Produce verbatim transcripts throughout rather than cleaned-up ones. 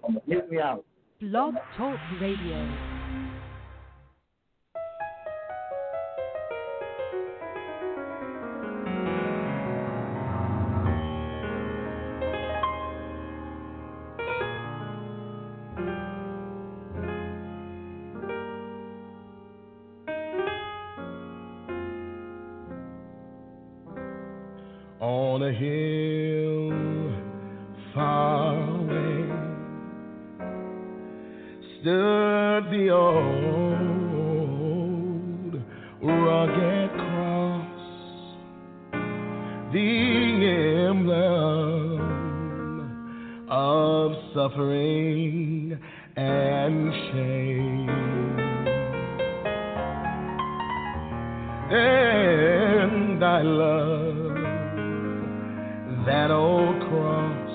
Get me out. Blog Talk Radio. On a hill far away stood the old rugged cross, the emblem of suffering and shame. And I love that old cross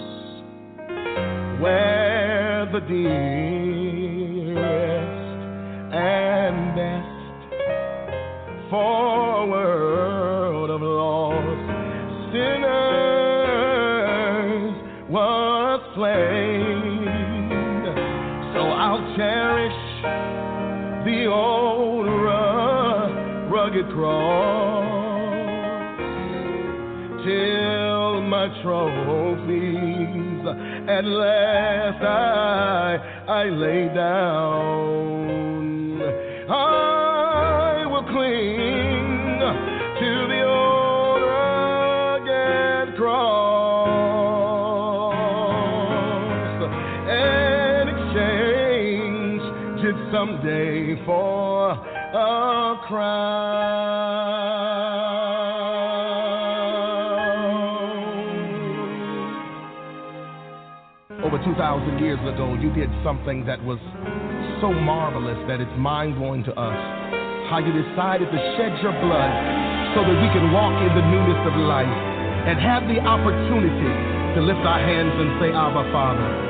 where the dearest and best for a world of lost sinners was slain. So I'll cherish the old ru- rugged cross till my trophies at last I, I lay down. I will cling to the old rugged cross and exchange it someday for a crown. Over two thousand years ago, you did something that was so marvelous that it's mind-blowing to us. How you decided to shed your blood so that we can walk in the newness of life and have the opportunity to lift our hands and say, Abba, Father.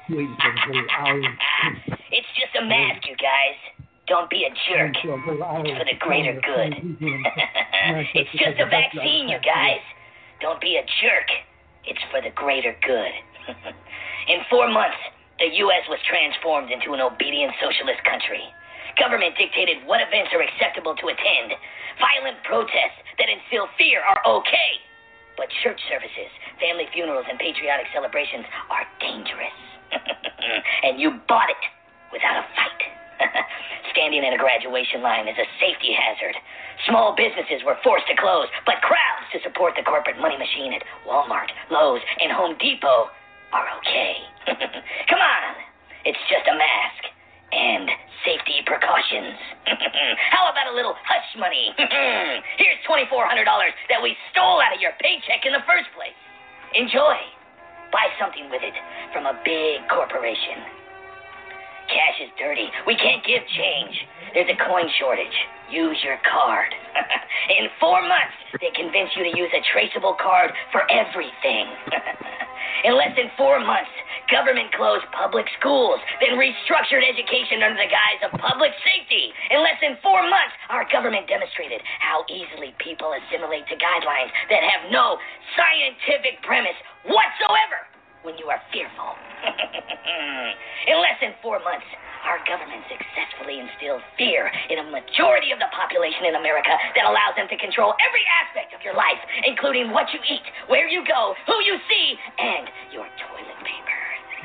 waiting for the whole hour. It's just a mask, you guys. Don't be a jerk. It's for the greater good. It's just a vaccine, you guys. Don't be a jerk. It's for the greater good. In four months, the U S was transformed into an obedient socialist country. Government dictated what events are acceptable to attend. Violent protests that instill fear are okay. But church services, family funerals, and patriotic celebrations are dangerous. And you bought it without a fight. Standing in a graduation line is a safety hazard. Small businesses were forced to close, but crowds to support the corporate money machine at Walmart, Lowe's, and Home Depot are okay. Come on, it's just a mask and safety precautions. How about a little hush money? Here's twenty-four hundred dollars that we stole out of your paycheck in the first place. Enjoy. Buy something with it from a big corporation. Cash is dirty. We can't give change. There's a coin shortage. Use your card. In four months, they convince you to use a traceable card for everything. In less than four months, government closed public schools, then restructured education under the guise of public safety. In less than four months, our government demonstrated how easily people assimilate to guidelines that have no scientific premise whatsoever when you are fearful. In less than four months, our government successfully instilled fear in a majority of the population in America that allows them to control every aspect of your life, including what you eat, where you go, who you see, and your toilet paper.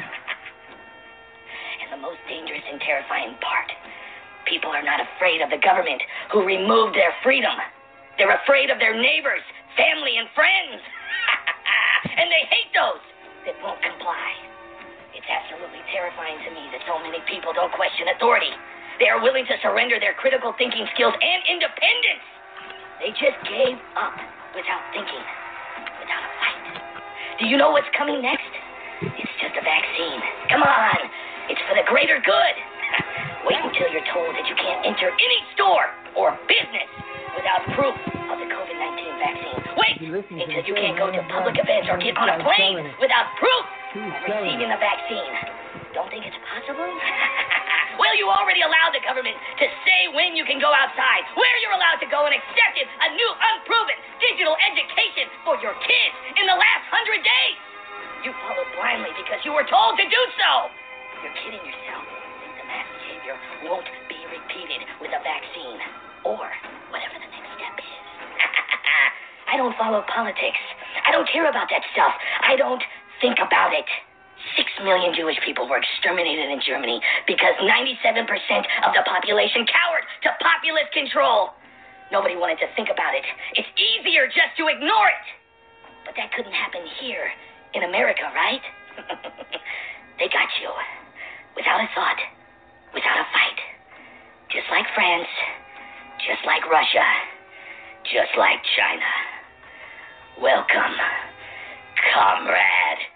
And the most dangerous and terrifying part, people are not afraid of the government who removed their freedom. They're afraid of their neighbors, family, and friends. And they hate those that won't comply. It's absolutely terrifying to me that so many people don't question authority. They are willing to surrender their critical thinking skills and independence. They just gave up without thinking, without a fight. Do you know what's coming next? It's just a vaccine. Come on, it's for the greater good. Wait until you're told that you can't enter any store or business without proof of the covid nineteen vaccine. Wait until you can't go to public events or get on a plane without proof of receiving the vaccine. Don't think it's possible? Well, you already allowed the government to say when you can go outside, where you're allowed to go, and accepted a new unproven digital education for your kids in the last hundred days. You followed blindly because you were told to do so. You're kidding yourself. The mass behavior won't be repeated with a vaccine or whatever the next step is. I don't follow politics. I don't care about that stuff. I don't think about it. Six million Jewish people were exterminated in Germany because ninety-seven percent of the population cowered to populist control. Nobody wanted to think about it. It's easier just to ignore it. But that couldn't happen here in America, right? They got you. Without a thought. Without a fight. Just like France. Just like Russia. Just like China. Welcome, comrade.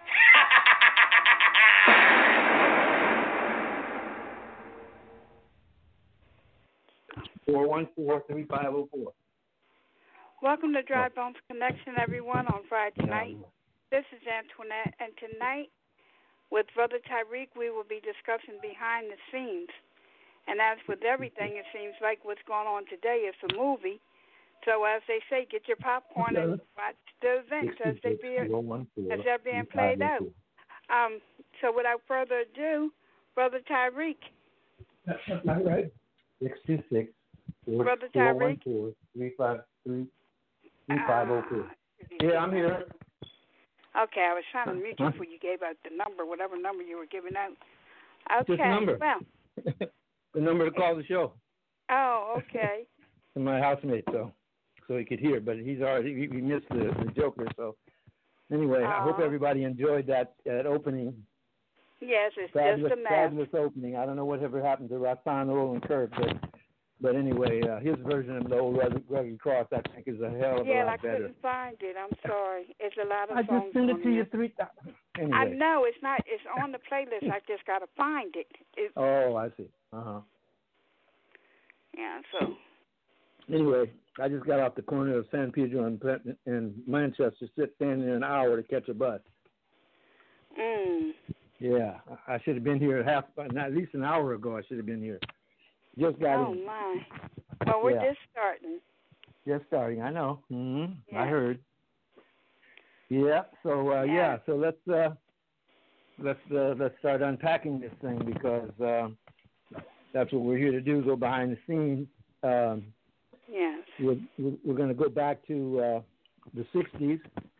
four one four, three five zero four. Welcome to Dry Bones Connection, everyone, on Friday night. This is Antoinette, and tonight, with Brother Tyreek, we will be discussing behind the scenes. And as with everything, it seems like what's going on today is a movie. So as they say, get your popcorn and watch the events as they be as they're being played out. Um, so without further ado, Brother Tyreek. That's not right. Six two six four one four three five three three five zero four. Yeah, I'm here. Okay, I was trying to mute you before you gave out the number, whatever number you were giving out. Okay, just the number. Well, the number to call the show. Oh, okay. And my housemate, so so he could hear, but he's already he, he missed the, the Joker. So anyway, uh, I hope everybody enjoyed that that opening. Yes, it's fabulous, just a mess. Fabulous opening. I don't know whatever happened to Rastan Roland Kirk, but but anyway, uh, his version of the old Rugged Cross, I think, is a hell of a yeah, lot I better. Yeah, I couldn't find it. I'm sorry. It's a lot of I songs. just sent it to there. you three times. Anyway. I know it's not. It's on the playlist. I just got to find it. It's, oh, I see. Uh huh. Yeah. So. Anyway, I just got off the corner of San Pedro and, and Manchester, sit standing there an hour to catch a bus. Mm. Yeah, I should have been here half, at least an hour ago. I should have been here. Just got oh, in. Oh my! Well, we're yeah. just starting. Just starting. I know. Mm-hmm. Yeah. I heard. Yeah. So uh, yeah. yeah. So let's uh, let's uh, let's start unpacking this thing because uh, that's what we're here to do. Go behind the scenes. Um, yes. We're we're going to go back to uh, the sixties.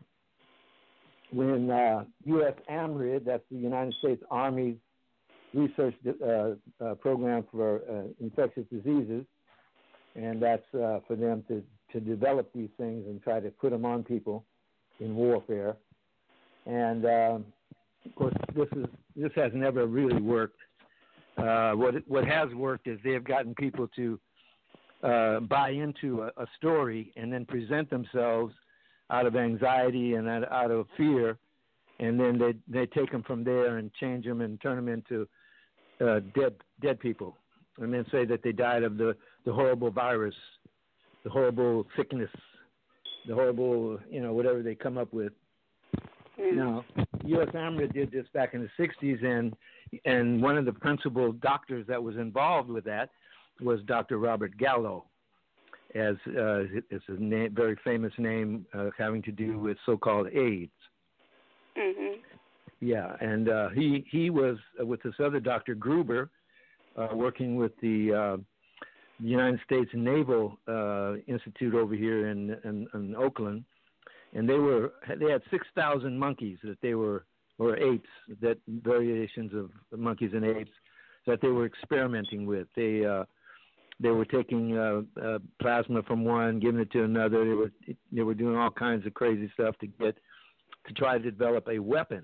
When uh, U S AMRID, that's the United States Army Research uh, uh, Program for uh, Infectious Diseases, and that's uh, for them to, to develop these things and try to put them on people in warfare. And um, of course, this is this has never really worked. Uh, what what has worked is they've gotten people to uh, buy into a, a story and then present themselves out of anxiety and out, out of fear, and then they they take them from there and change them and turn them into uh, dead dead people, and then say that they died of the, the horrible virus, the horrible sickness, the horrible, you know, whatever they come up with. Mm. Now, U S AMRID did this back in the sixties, and and one of the principal doctors that was involved with that was Doctor Robert Gallo. As uh, it's a name, very famous name uh, having to do with so-called AIDS. Mm-hmm. Yeah, and uh, he he was uh, with this other Doctor Gruber, uh, working with the uh, United States Naval uh, Institute over here in, in in Oakland, and they were they had six thousand monkeys that they were or apes that variations of monkeys and apes that they were experimenting with. They uh, They were taking uh, uh, plasma from one, giving it to another. They were they were doing all kinds of crazy stuff to get to try to develop a weapon.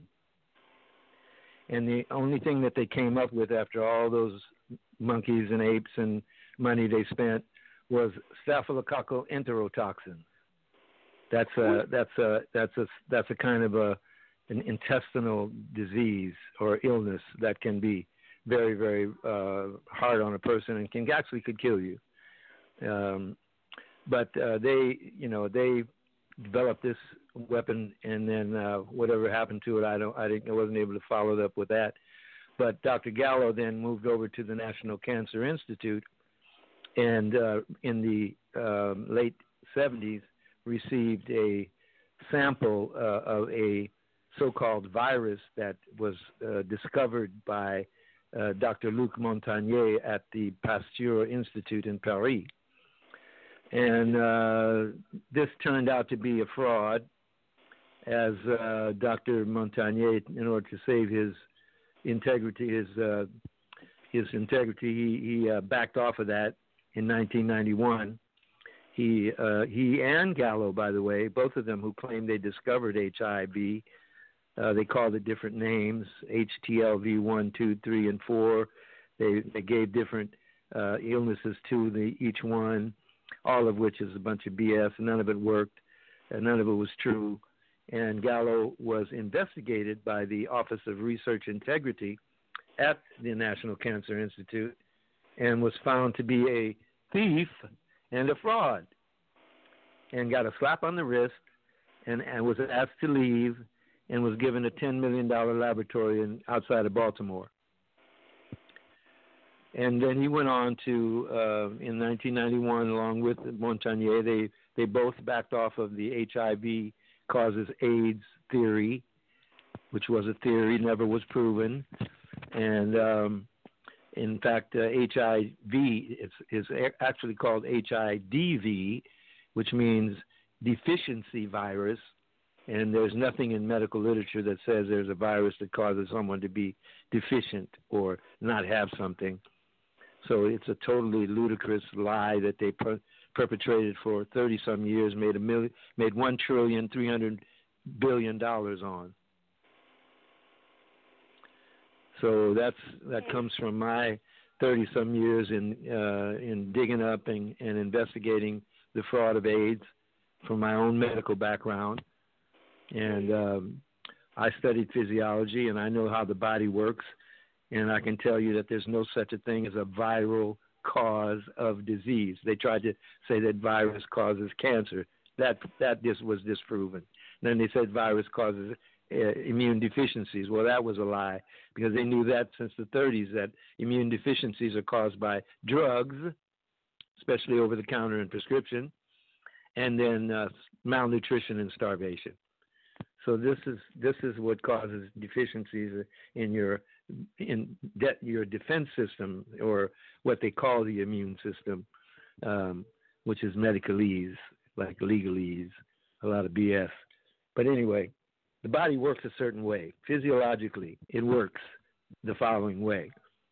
And the only thing that they came up with after all those monkeys and apes and money they spent was staphylococcal enterotoxin. That's a that's a that's a that's a kind of a an intestinal disease or illness that can be very, very uh, hard on a person and can actually could kill you. Um, but uh, they, you know, they developed this weapon, and then uh, whatever happened to it, I don't, I didn't, I wasn't able to follow it up with that. But Doctor Gallo then moved over to the National Cancer Institute, and uh, in the um, late seventies, received a sample uh, of a so-called virus that was uh, discovered by Uh, Doctor Luc Montagnier at the Pasteur Institute in Paris. And uh, this turned out to be a fraud, as uh, Doctor Montagnier, in order to save his integrity, his uh, his integrity, he, he uh, backed off of that in nineteen ninety-one. He uh, he and Gallo, by the way, both of them who claimed they discovered H I V. Uh, they called it different names, H T L V one, two, three, and four. They they gave different uh, illnesses to the each one, all of which is a bunch of B S. None of it worked, and none of it was true. And Gallo was investigated by the Office of Research Integrity at the National Cancer Institute and was found to be a thief and a fraud, and got a slap on the wrist and, and was asked to leave, and was given a ten million dollars laboratory in, outside of Baltimore. And then he went on to, uh, in nineteen ninety-one, along with Montagnier, they, they both backed off of the H I V causes AIDS theory, which was a theory, never was proven. And um, in fact, uh, H I V is, is actually called H I D V, which means deficiency virus. And there's nothing in medical literature that says there's a virus that causes someone to be deficient or not have something. So it's a totally ludicrous lie that they per- perpetrated for thirty some years, made a million, made one trillion three hundred billion dollars on. So that's that comes from my thirty some years in uh, in digging up and, and investigating the fraud of AIDS from my own medical background. And um, I studied physiology, and I know how the body works, and I can tell you that there's no such a thing as a viral cause of disease. They tried to say that virus causes cancer. That that just was disproven. And then they said virus causes uh, immune deficiencies. Well, that was a lie because they knew that since the thirties that immune deficiencies are caused by drugs, especially over-the-counter and prescription, and then uh, malnutrition and starvation. So this is this is what causes deficiencies in your in de- your defense system, or what they call the immune system, um, which is medicalese, like legalese, a lot of B S. But anyway, the body works a certain way. Physiologically, it works the following way.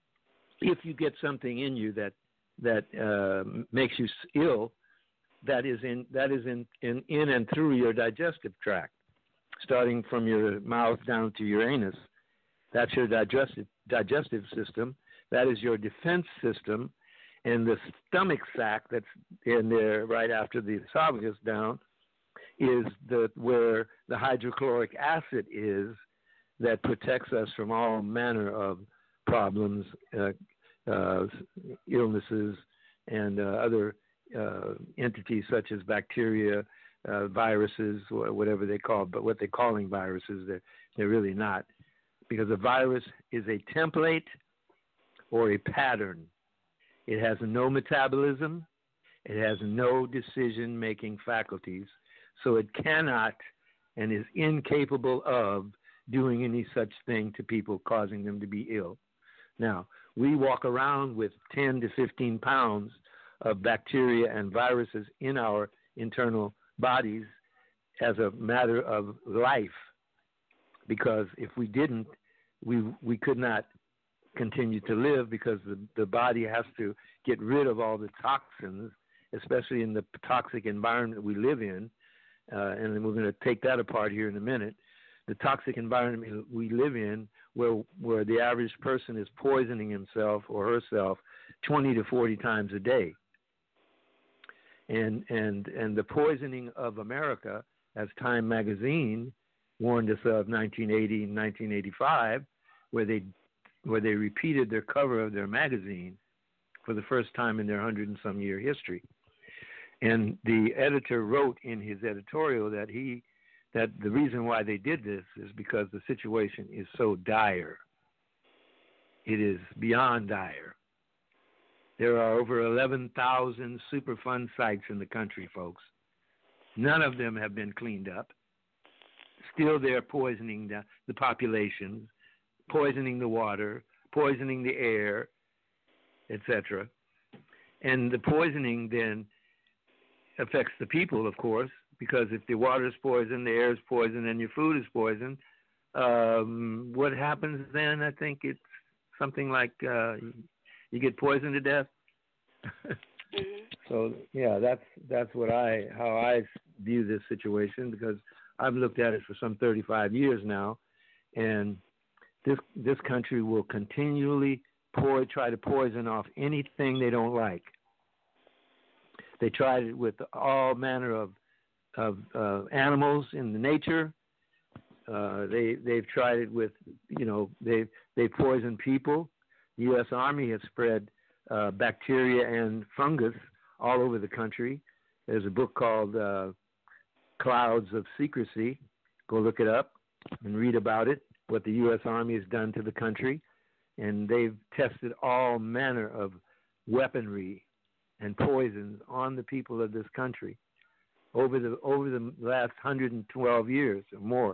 If you get something in you that that uh, makes you ill, that is in that is in, in in and through your digestive tract, starting from your mouth down to your anus. That's your digestive digestive system. That is your defense system, and the stomach sac that's in there right after the esophagus down is the where the hydrochloric acid is that protects us from all manner of problems, uh, uh, illnesses, and uh, other uh, entities such as bacteria, uh, viruses, or whatever they call, but what they're calling viruses, they're, they're really not. Because a virus is a template or a pattern. It has no metabolism. It has no decision-making faculties. So it cannot and is incapable of doing any such thing to people, causing them to be ill. Now, we walk around with ten to fifteen pounds of bacteria and viruses in our internal bodies as a matter of life, because if we didn't, we we could not continue to live, because the, the body has to get rid of all the toxins, especially in the toxic environment we live in. Uh, and then we're going to take that apart here in a minute. The toxic environment we live in, where where the average person is poisoning himself or herself twenty to forty times a day. And and and the poisoning of America, as Time magazine warned us of nineteen eighty and nineteen eighty-five, where they where they repeated their cover of their magazine for the first time in their hundred and some year history. And the editor wrote in his editorial that he that the reason why they did this is because the situation is so dire. It is beyond dire. There are over eleven thousand Superfund sites in the country, folks. None of them have been cleaned up. Still, they're poisoning the, the population, poisoning the water, poisoning the air, et cetera. And the poisoning then affects the people, of course, because if the water is poisoned, the air is poisoned, and your food is poisoned, um, what happens then? I think it's something like uh, you get poisoned to death. Mm-hmm. So yeah, that's that's what I how I view this situation, because I've looked at it for some thirty-five years now, and this this country will continually pour, try to poison off anything they don't like. They tried it with all manner of of uh, animals in the nature. Uh, they they've tried it with, you know, they they poison people. The U S Army has spread uh, bacteria and fungus all over the country. There's a book called uh, Clouds of Secrecy. Go look it up and read about it, what the U S Army has done to the country. And they've tested all manner of weaponry and poisons on the people of this country over the over the last one hundred twelve years or more.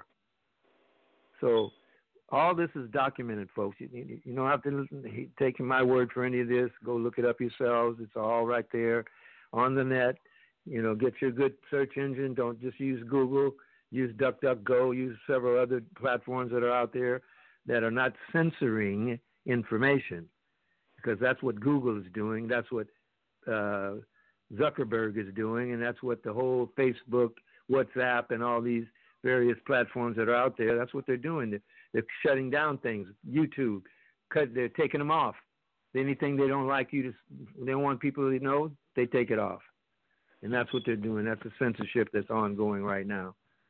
So all this is documented, folks. You, you, you don't have to listen, take my word for any of this. Go look it up yourselves. It's all right there on the net. You know, get your good search engine. Don't just use Google. Use DuckDuckGo. Use several other platforms that are out there that are not censoring information, because that's what Google is doing. That's what uh, Zuckerberg is doing, and that's what the whole Facebook, WhatsApp, and all these various platforms that are out there, that's what they're doing. They're, they're shutting down things. YouTube, cut, they're taking them off. Anything they don't like you to, they don't want people to know, they take it off. And that's what they're doing. That's the censorship that's ongoing right now.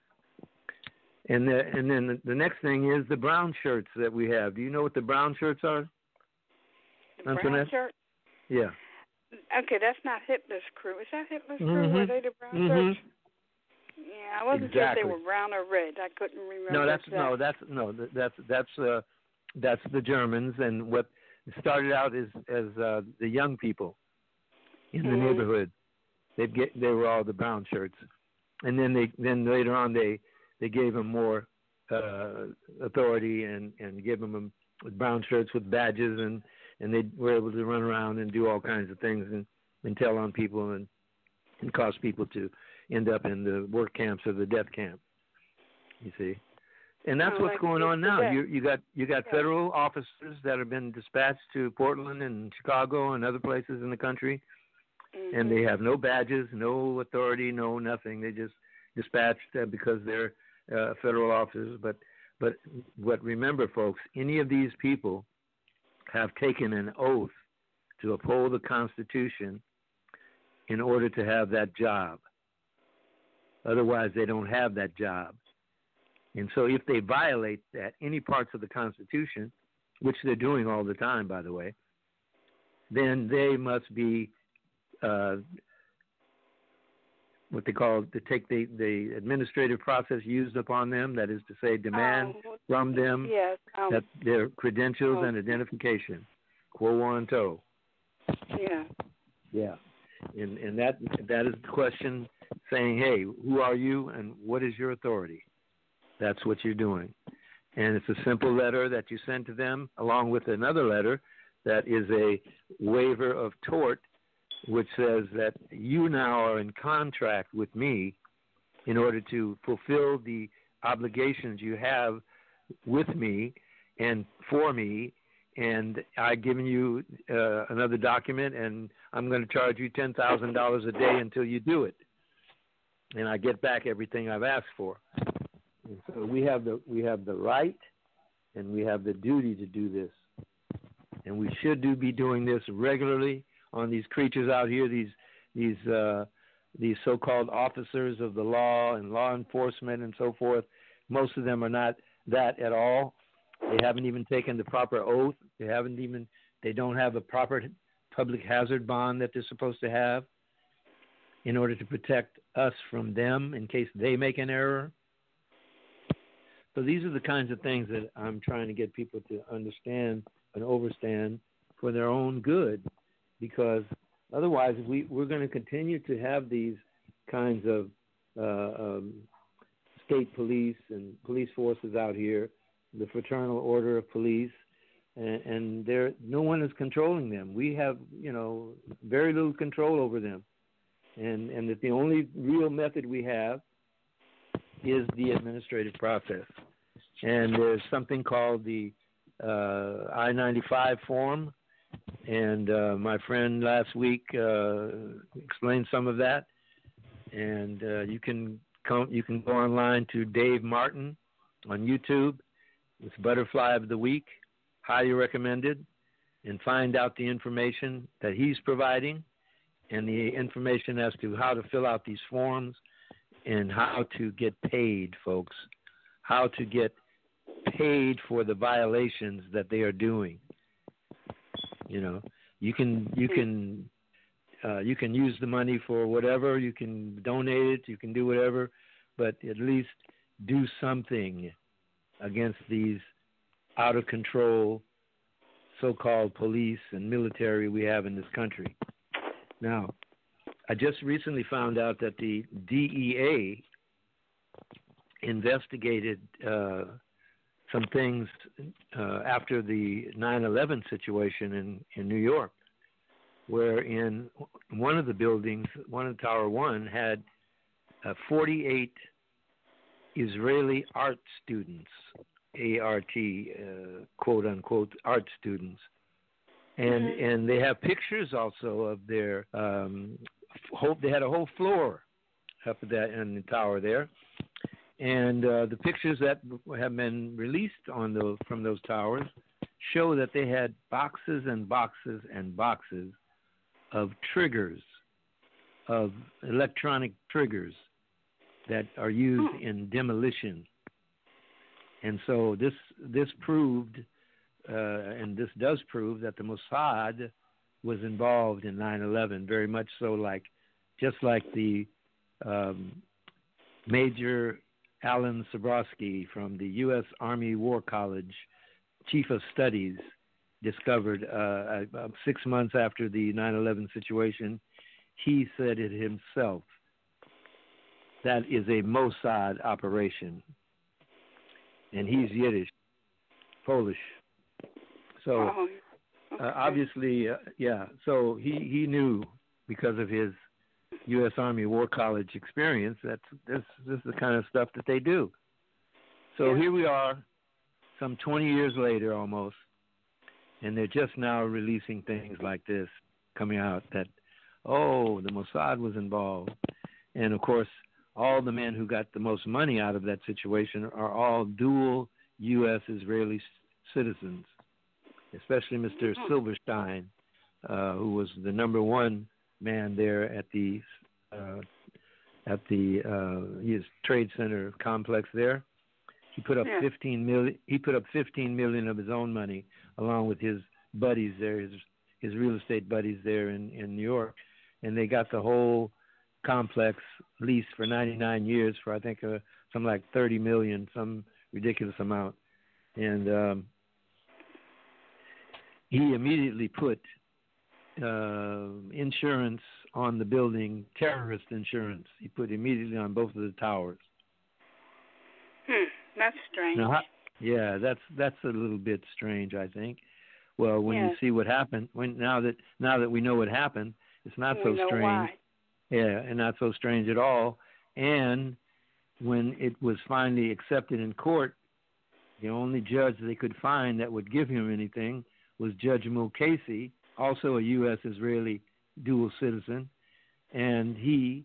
And the, and then the, the next thing is the brown shirts that we have. Do you know what the brown shirts are? The brown shirts? Yeah. Okay, that's not Hitler's crew. Is that Hitler's crew? Mm-hmm. Were they the brown mm-hmm. shirts? Yeah, I wasn't exactly. sure if they were brown or red. I couldn't remember. No, that's exactly. no, that's no, that's that's uh, that's the Germans, and what started out as as uh, the young people in the mm-hmm. neighborhood. They get they were all the brown shirts, and then they then later on they they gave them more uh, authority and and gave them brown shirts with badges, and and they were able to run around and do all kinds of things and, and tell on people and and cause people to end up in the work camps or the death camp. You see, and that's oh, what's like going on now. You you got you got yeah. federal officers that have been dispatched to Portland and Chicago and other places in the country, mm-hmm. and they have no badges, no authority, no nothing. They just dispatched uh, because they're uh, federal officers. But but what remember, folks, any of these people have taken an oath to uphold the Constitution in order to have that job. Otherwise, they don't have that job. And so if they violate that, any parts of the Constitution, which they're doing all the time, by the way, then they must be uh, what they call to take the, the administrative process used upon them, that is to say, demand um, from them yes, um, that their credentials um, and identification, quo wanto. Yeah. Yeah. And and that that is the question, saying, hey, who are you and what is your authority? That's what you're doing. And it's a simple letter that you send to them, along with another letter that is a waiver of tort, which says that you now are in contract with me in order to fulfill the obligations you have with me and for me. And I've given you uh, another document, and I'm going to charge you ten thousand dollars a day until you do it. And I get back everything I've asked for. And so we have the we have the right and we have the duty to do this. And we should do be doing this regularly on these creatures out here, these these uh, these so-called officers of the law and law enforcement and so forth. Most of them are not that at all. They haven't even taken the proper oath. They haven't even, they don't have a proper public hazard bond that they're supposed to have in order to protect us from them in case they make an error. So these are the kinds of things that I'm trying to get people to understand and overstand for their own good, because otherwise we, we're going to continue to have these kinds of uh, um, state police and police forces out here, the Fraternal Order of Police, and, and there no one is controlling them. We have, you know, very little control over them, and and that the only real method we have is the administrative process. And there's something called the uh, I ninety-five form, and uh, my friend last week uh, explained some of that. And uh, you can come, you can go online to Dave Martin on YouTube. It's Butterfly of the Week, highly recommended, and find out the information that he's providing and the information as to how to fill out these forms and how to get paid, folks, how to get paid for the violations that they are doing. You know, you can you can uh, you can use the money for whatever, you can donate it, you can do whatever, but at least do something against these out of control so-called police and military we have in this country. Now, I just recently found out that the D E A investigated uh, some things uh, after the nine eleven situation in, in New York, where in one of the buildings, one of Tower One, had uh, forty-eight Israeli art students, A R T, uh, quote unquote, art students. And mm-hmm. and they have pictures also of their, um, whole, they had a whole floor up at that in the tower there. And uh, the pictures that have been released on those from those towers show that they had boxes and boxes and boxes of triggers, of electronic triggers that are used hmm. in demolition. And so this this proved, uh, and this does prove, that the Mossad was involved in nine eleven, very much so, like just like the um, Major Alan Sabrowski from the U S Army War College, Chief of Studies, discovered uh, about six months after the nine eleven situation. He said it himself. That is a Mossad operation. And he's Yiddish, Polish. So Oh, okay. uh, obviously, uh, yeah, so he, he knew because of his U S Army War College experience that this, this is the kind of stuff that they do. So Yeah. here we are, some twenty years later almost, and they're just now releasing things like this coming out that, oh, the Mossad was involved. And, of course, all the men who got the most money out of that situation are all dual U S Israeli citizens, especially Mister Mm-hmm. Silverstein, uh, who was the number one man there at the uh, at the uh, his trade center complex there. He put up Yeah. fifteen million. He put up fifteen million of his own money, along with his buddies there, his his real estate buddies there in, in New York, and they got the whole complex leased for ninety-nine years for I think uh, something like thirty million, some ridiculous amount, and um, he immediately put uh, insurance on the building, terrorist insurance. He put immediately on both of the towers. Hmm, that's strange. Now, yeah, that's that's a little bit strange, I think. Well, when Yes. you see what happened, when now that now that we know what happened, it's not we so know strange. why. Yeah, and not so strange at all. And when it was finally accepted in court, the only judge they could find that would give him anything was Judge Mulcahy, also a U S Israeli dual citizen, and he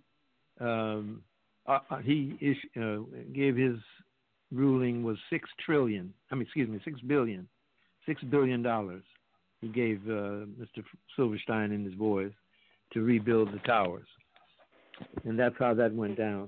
um, uh, he ish, uh, gave his ruling was six trillion. I mean, excuse me, six billion, six billion dollars. He gave uh, Mister Silverstein and his boys to rebuild the towers, and that's how that went down.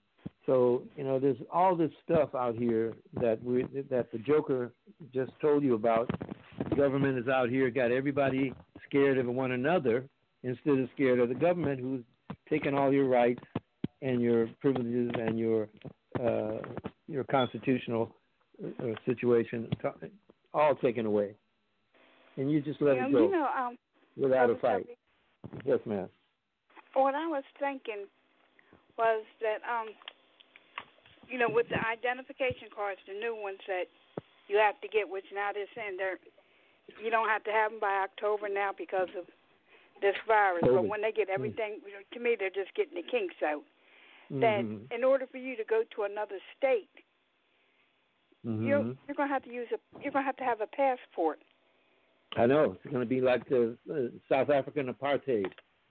So you know, there's all this stuff out here that we that the Joker just told you about. The government is out here, got everybody scared of one another instead of scared of the government, who's taking all your rights and your privileges and your uh, your constitutional uh, situation all taken away, and you just let Yeah, it go you know, um, without a Brother fight. Tuffy, Yes, ma'am. what I was thinking was that, um, you know, with the identification cards, the new ones that you have to get, which now they're saying they're, you don't have to have them by October now because of this virus. COVID. But when they get everything, to me, they're just getting the kinks out. That Mm-hmm. in order for you to go to another state, Mm-hmm. you're you're gonna have to use a you're gonna have to have a passport. I know. It's going to be like the uh, South African apartheid.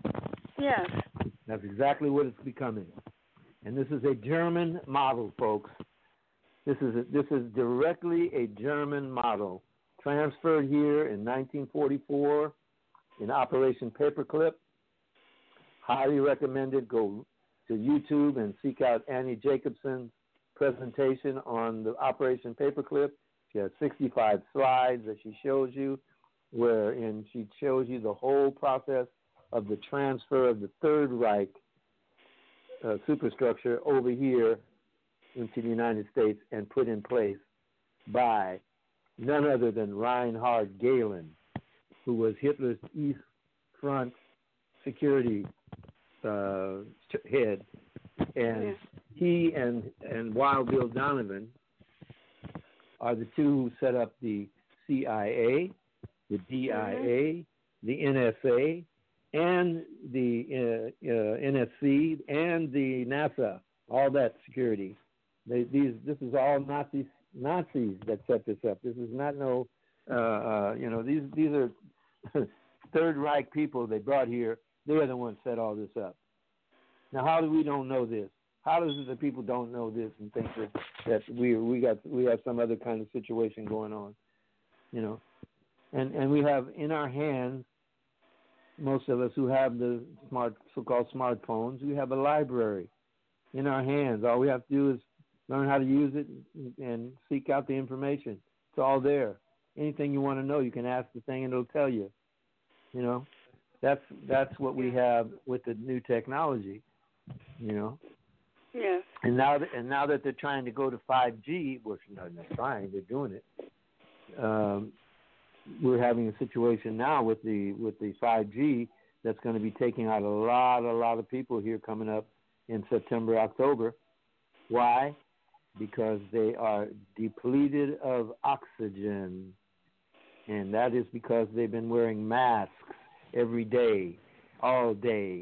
Yes. That's exactly what it's becoming. And this is a German model, folks. This is a, this is directly a German model, transferred here in nineteen forty-four in Operation Paperclip. Highly recommended. Go to YouTube and seek out Annie Jacobson's presentation on the Operation Paperclip. She has sixty-five slides that she shows you, wherein she shows you the whole process of the transfer of the Third Reich uh, superstructure over here into the United States and put in place by none other than Reinhard Gehlen, who was Hitler's East Front security uh, head. And Yeah. he and, and Wild Bill Donovan are the two who set up the C I A, the D I A, mm-hmm. the N S A, and the uh, uh, N S C, and the NASA, all that security. They, these, this is all Nazi Nazis that set this up. This is not no, uh, uh, you know, these these are Third Reich people they brought here. They're the ones set all this up. Now, how do we don't know this? How does it that people don't know this and think that, that we we got we have some other kind of situation going on, you know? And and we have in our hands, most of us who have the smart so-called smartphones, we have a library in our hands. All we have to do is learn how to use it and seek out the information. It's all there. Anything you want to know, you can ask the thing and it'll tell you. You know, that's that's what we have with the new technology. You know, Yes. And now that and now that they're trying to go to five G, which they're not trying, they're doing it. Um, we're having a situation now with the with the five G that's going to be taking out a lot, a lot of people here coming up in September, October. Why? Because they are depleted of oxygen, and that is because they've been wearing masks every day, all day,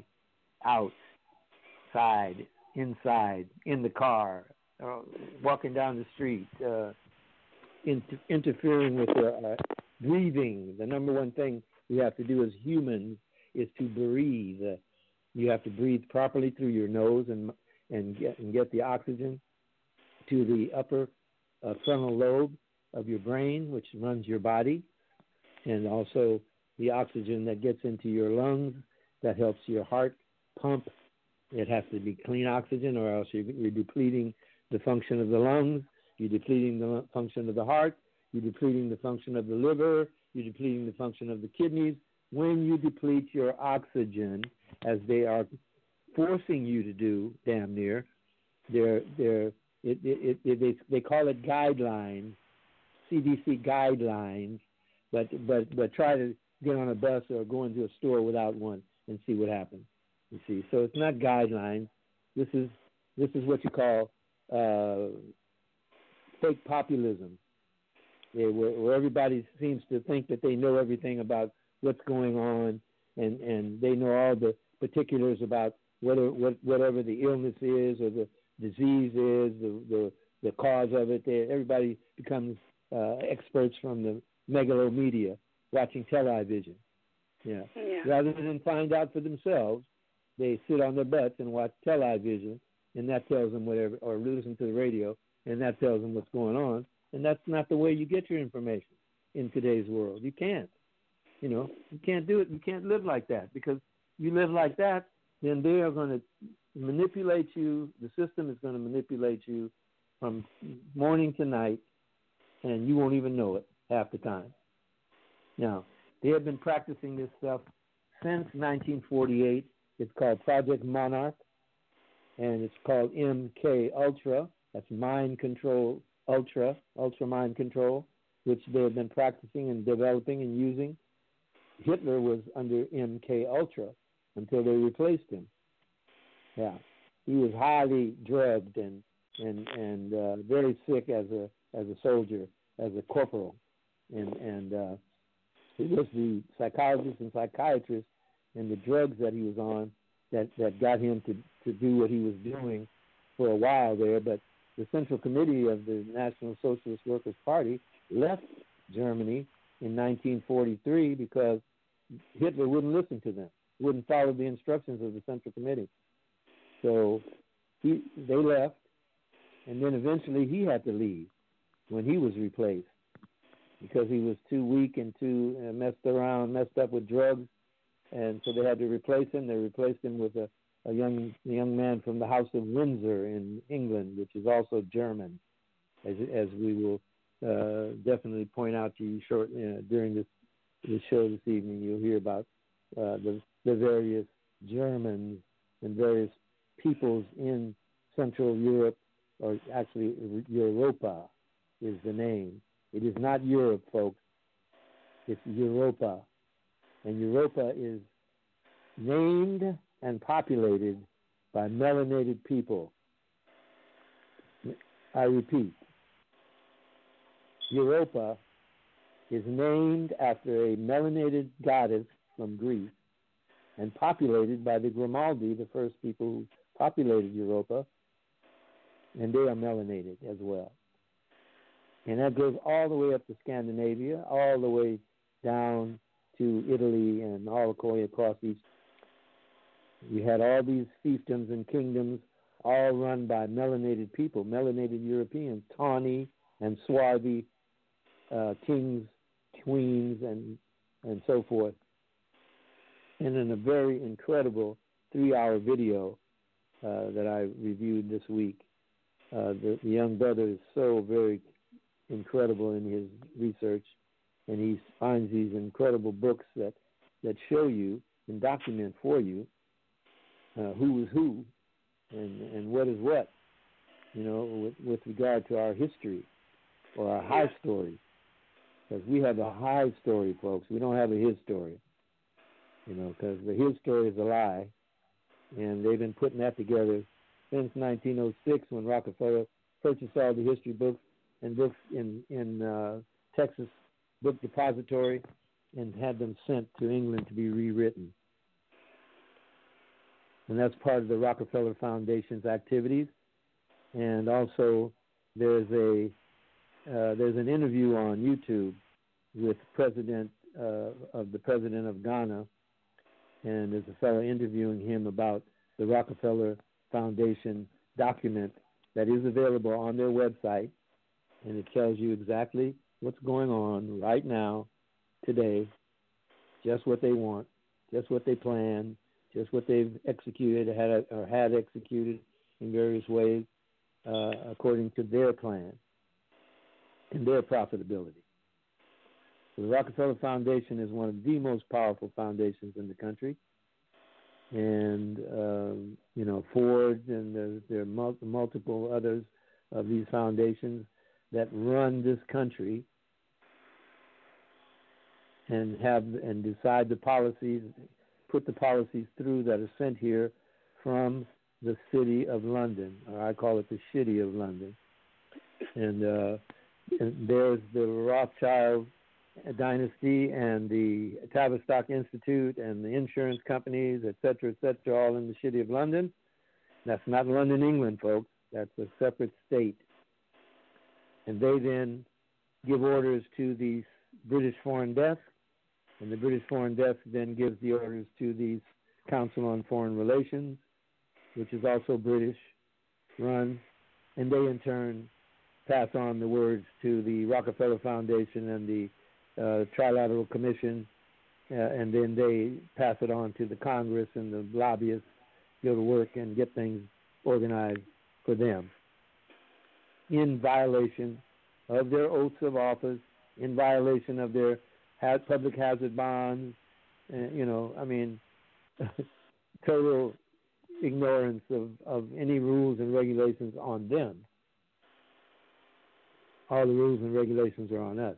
outside, inside, in the car, uh, walking down the street, uh, inter- interfering with their uh, breathing. The number one thing we have to do as humans is to breathe. Uh, you have to breathe properly through your nose and and get and get the oxygen to the upper uh, frontal lobe of your brain, which runs your body, and also the oxygen that gets into your lungs that helps your heart pump. It has to be clean oxygen, or else you're, you're depleting the function of the lungs, you're depleting the function of the heart, you're depleting the function of the liver, you're depleting the function of the kidneys. When you deplete your oxygen, as they are forcing you to do, damn near, they're, they're, it, it, it, they, they call it guidelines, C D C guidelines, but, but, but try to get on a bus or go into a store without one and see what happens. You see, so it's not guidelines. This is this is what you call uh, fake populism, yeah, where, where everybody seems to think that they know everything about what's going on, and, and they know all the particulars about whether what, whatever the illness is or the disease is, the the, the cause of it. They, everybody becomes uh, experts from the megalo media, watching television. Yeah. yeah. Rather than find out for themselves, they sit on their butts and watch television, and that tells them whatever, or listen to the radio, and that tells them what's going on. And that's not the way you get your information in today's world. You can't. You know, you can't do it. You can't live like that, because you live like that, then they are going to manipulate you. The system is going to manipulate you from morning to night, and you won't even know it half the time. Now, they have been practicing this stuff since nineteen forty-eight. It's called Project Monarch, and it's called M K Ultra. That's Mind Control Ultra, Ultra Mind Control, which they have been practicing and developing and using. Hitler was under M K Ultra until they replaced him. Yeah, he was highly drugged and and and uh, very sick as a as a soldier, as a corporal, and and uh, it was the psychologists and psychiatrists and the drugs that he was on that, that got him to, to do what he was doing for a while there. But the Central Committee of the National Socialist Workers' Party left Germany in nineteen forty-three because Hitler wouldn't listen to them, wouldn't follow the instructions of the Central Committee. So he, they left, and then eventually he had to leave when he was replaced because he was too weak and too uh, messed around, messed up with drugs. And so they had to replace him. They replaced him with a, a young a young man from the House of Windsor in England, which is also German, as as we will uh, definitely point out to you short you know, during this, this show this evening. You'll hear about uh, the the various Germans and various peoples in Central Europe, or actually Europa is the name. It is not Europe, folks. It's Europa. And Europa is named and populated by melanated people. I repeat, Europa is named after a melanated goddess from Greece and populated by the Grimaldi, the first people who populated Europa, and they are melanated as well. And that goes all the way up to Scandinavia, all the way down to Italy and all the way across east. We had all these fiefdoms and kingdoms all run by melanated people, melanated Europeans, tawny and swarthy uh, kings, queens, and and so forth. And in a very incredible three-hour video uh, that I reviewed this week, uh, the, the young brother is so very incredible in his research, and he finds these incredible books that, that show you and document for you uh, who is who and and what is what, you know, with, with regard to our history or our high story. Because we have a high story, folks. We don't have a his story, you know, because the his story is a lie. And they've been putting that together since nineteen oh six when Rockefeller purchased all the history books and books in, in uh, Texas Book Depository and had them sent to England to be rewritten. And that's part of the Rockefeller Foundation's activities. And also there's a uh, there's an interview on YouTube with President uh, of the President of Ghana, and there's a fellow interviewing him about the Rockefeller Foundation document that is available on their website, and it tells you exactly what's going on right now, today, just what they want, just what they plan, just what they've executed had or had executed in various ways uh, according to their plan and their profitability. So the Rockefeller Foundation is one of the most powerful foundations in the country. And, um, you know, Ford and there, there are mul- multiple others of these foundations that run this country and have and decide the policies, put the policies through that are sent here from the city of London, or I call it the shitty of London. And, uh, and there's the Rothschild dynasty and the Tavistock Institute and the insurance companies, et cetera, et cetera, all in the city of London. That's not London, England, folks. That's a separate state. And they then give orders to the British Foreign Desk, and the British Foreign Desk then gives the orders to the Council on Foreign Relations, which is also British run, and they in turn pass on the words to the Rockefeller Foundation and the uh, Trilateral Commission, uh, and then they pass it on to the Congress, and the lobbyists go to work and get things organized for them in violation of their oaths of office, in violation of their ha- public hazard bonds, uh, you know, I mean, total ignorance of, of any rules and regulations on them. All the rules and regulations are on us.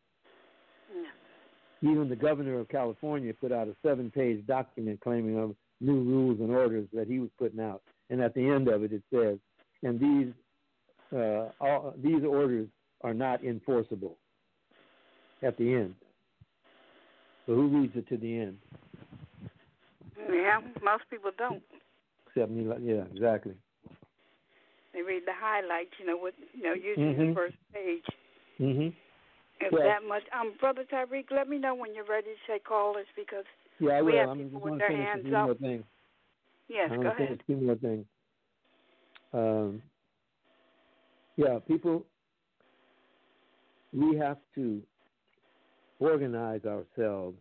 Yeah. Even the governor of California put out a seven-page document claiming of new rules and orders that he was putting out. And at the end of it, it says, and these uh, all, these orders are not enforceable at the end. So who reads it to the end? Yeah, most people don't. Except me, yeah, exactly. They read the highlights, you know, with you know, usually mm-hmm. the first page. Mm-hmm. If well, that much, um, Brother Tyreek, let me know when you're ready to take callers because yeah, I we will. have I'm people just with their finish hands a few up. more things. Yes, I'm go gonna ahead. finish two more things. Um, yeah, people, we have to organize ourselves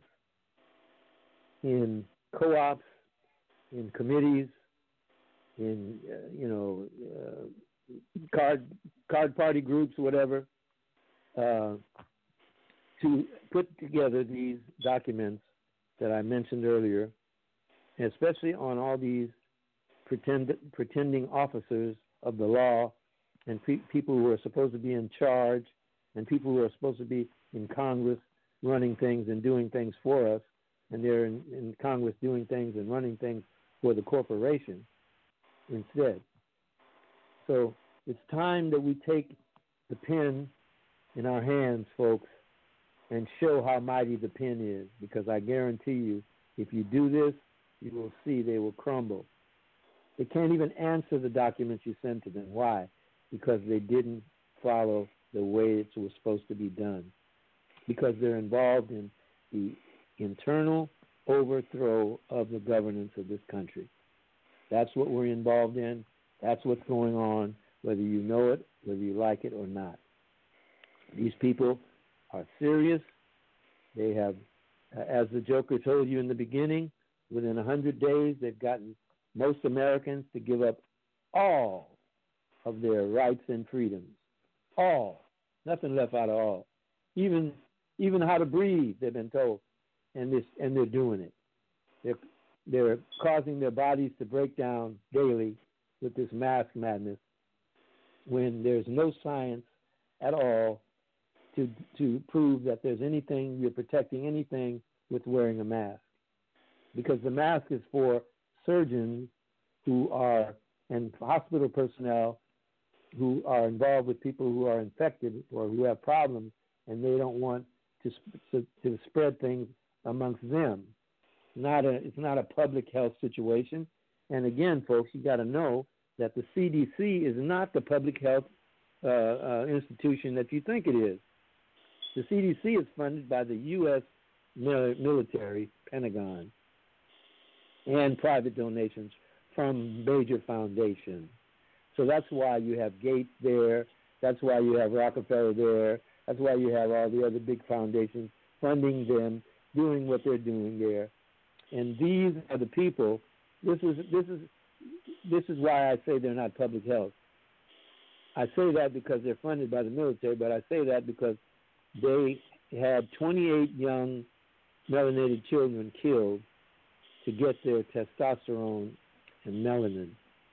in co-ops, in committees, in uh, you know uh, card card party groups, whatever, uh, to put together these documents that I mentioned earlier, especially on all these pretend, pretending officers of the law and pe- people who are supposed to be in charge and people who are supposed to be in Congress running things and doing things for us, and they're in, in Congress doing things and running things for the corporation instead. So it's time that we take the pen in our hands, folks, and show how mighty the pen is, because I guarantee you, if you do this, you will see they will crumble. They can't even answer the documents you send to them. Why? Because they didn't follow the way it was supposed to be done. Because they're involved in the internal overthrow of the governance of this country. That's what we're involved in. That's what's going on, whether you know it, whether you like it or not. These people are serious. They have, as the Joker told you in the beginning, within one hundred days, they've gotten most Americans to give up all of their rights and freedoms. All. Nothing left out of all. Even even how to breathe, they've been told. And this and they're doing it. They're they're causing their bodies to break down daily with this mask madness when there's no science at all to to prove that there's anything, you're protecting anything with wearing a mask. Because the mask is for surgeons who are, and hospital personnel who are involved with people who are infected or who have problems, and they don't want to to, to spread things amongst them. Not a, it's not a public health situation. And again, folks, you got to know that the C D C is not the public health uh, uh, institution that you think it is. The C D C is funded by the U S military, Pentagon, and private donations from major foundations. So that's why you have Gates there. That's why you have Rockefeller there. That's why you have all the other big foundations funding them, doing what they're doing there. And these are the people. This is this is this is why I say they're not public health. I say that because they're funded by the military, but I say that because they had twenty-eight young melanated children killed to get their testosterone and melanin.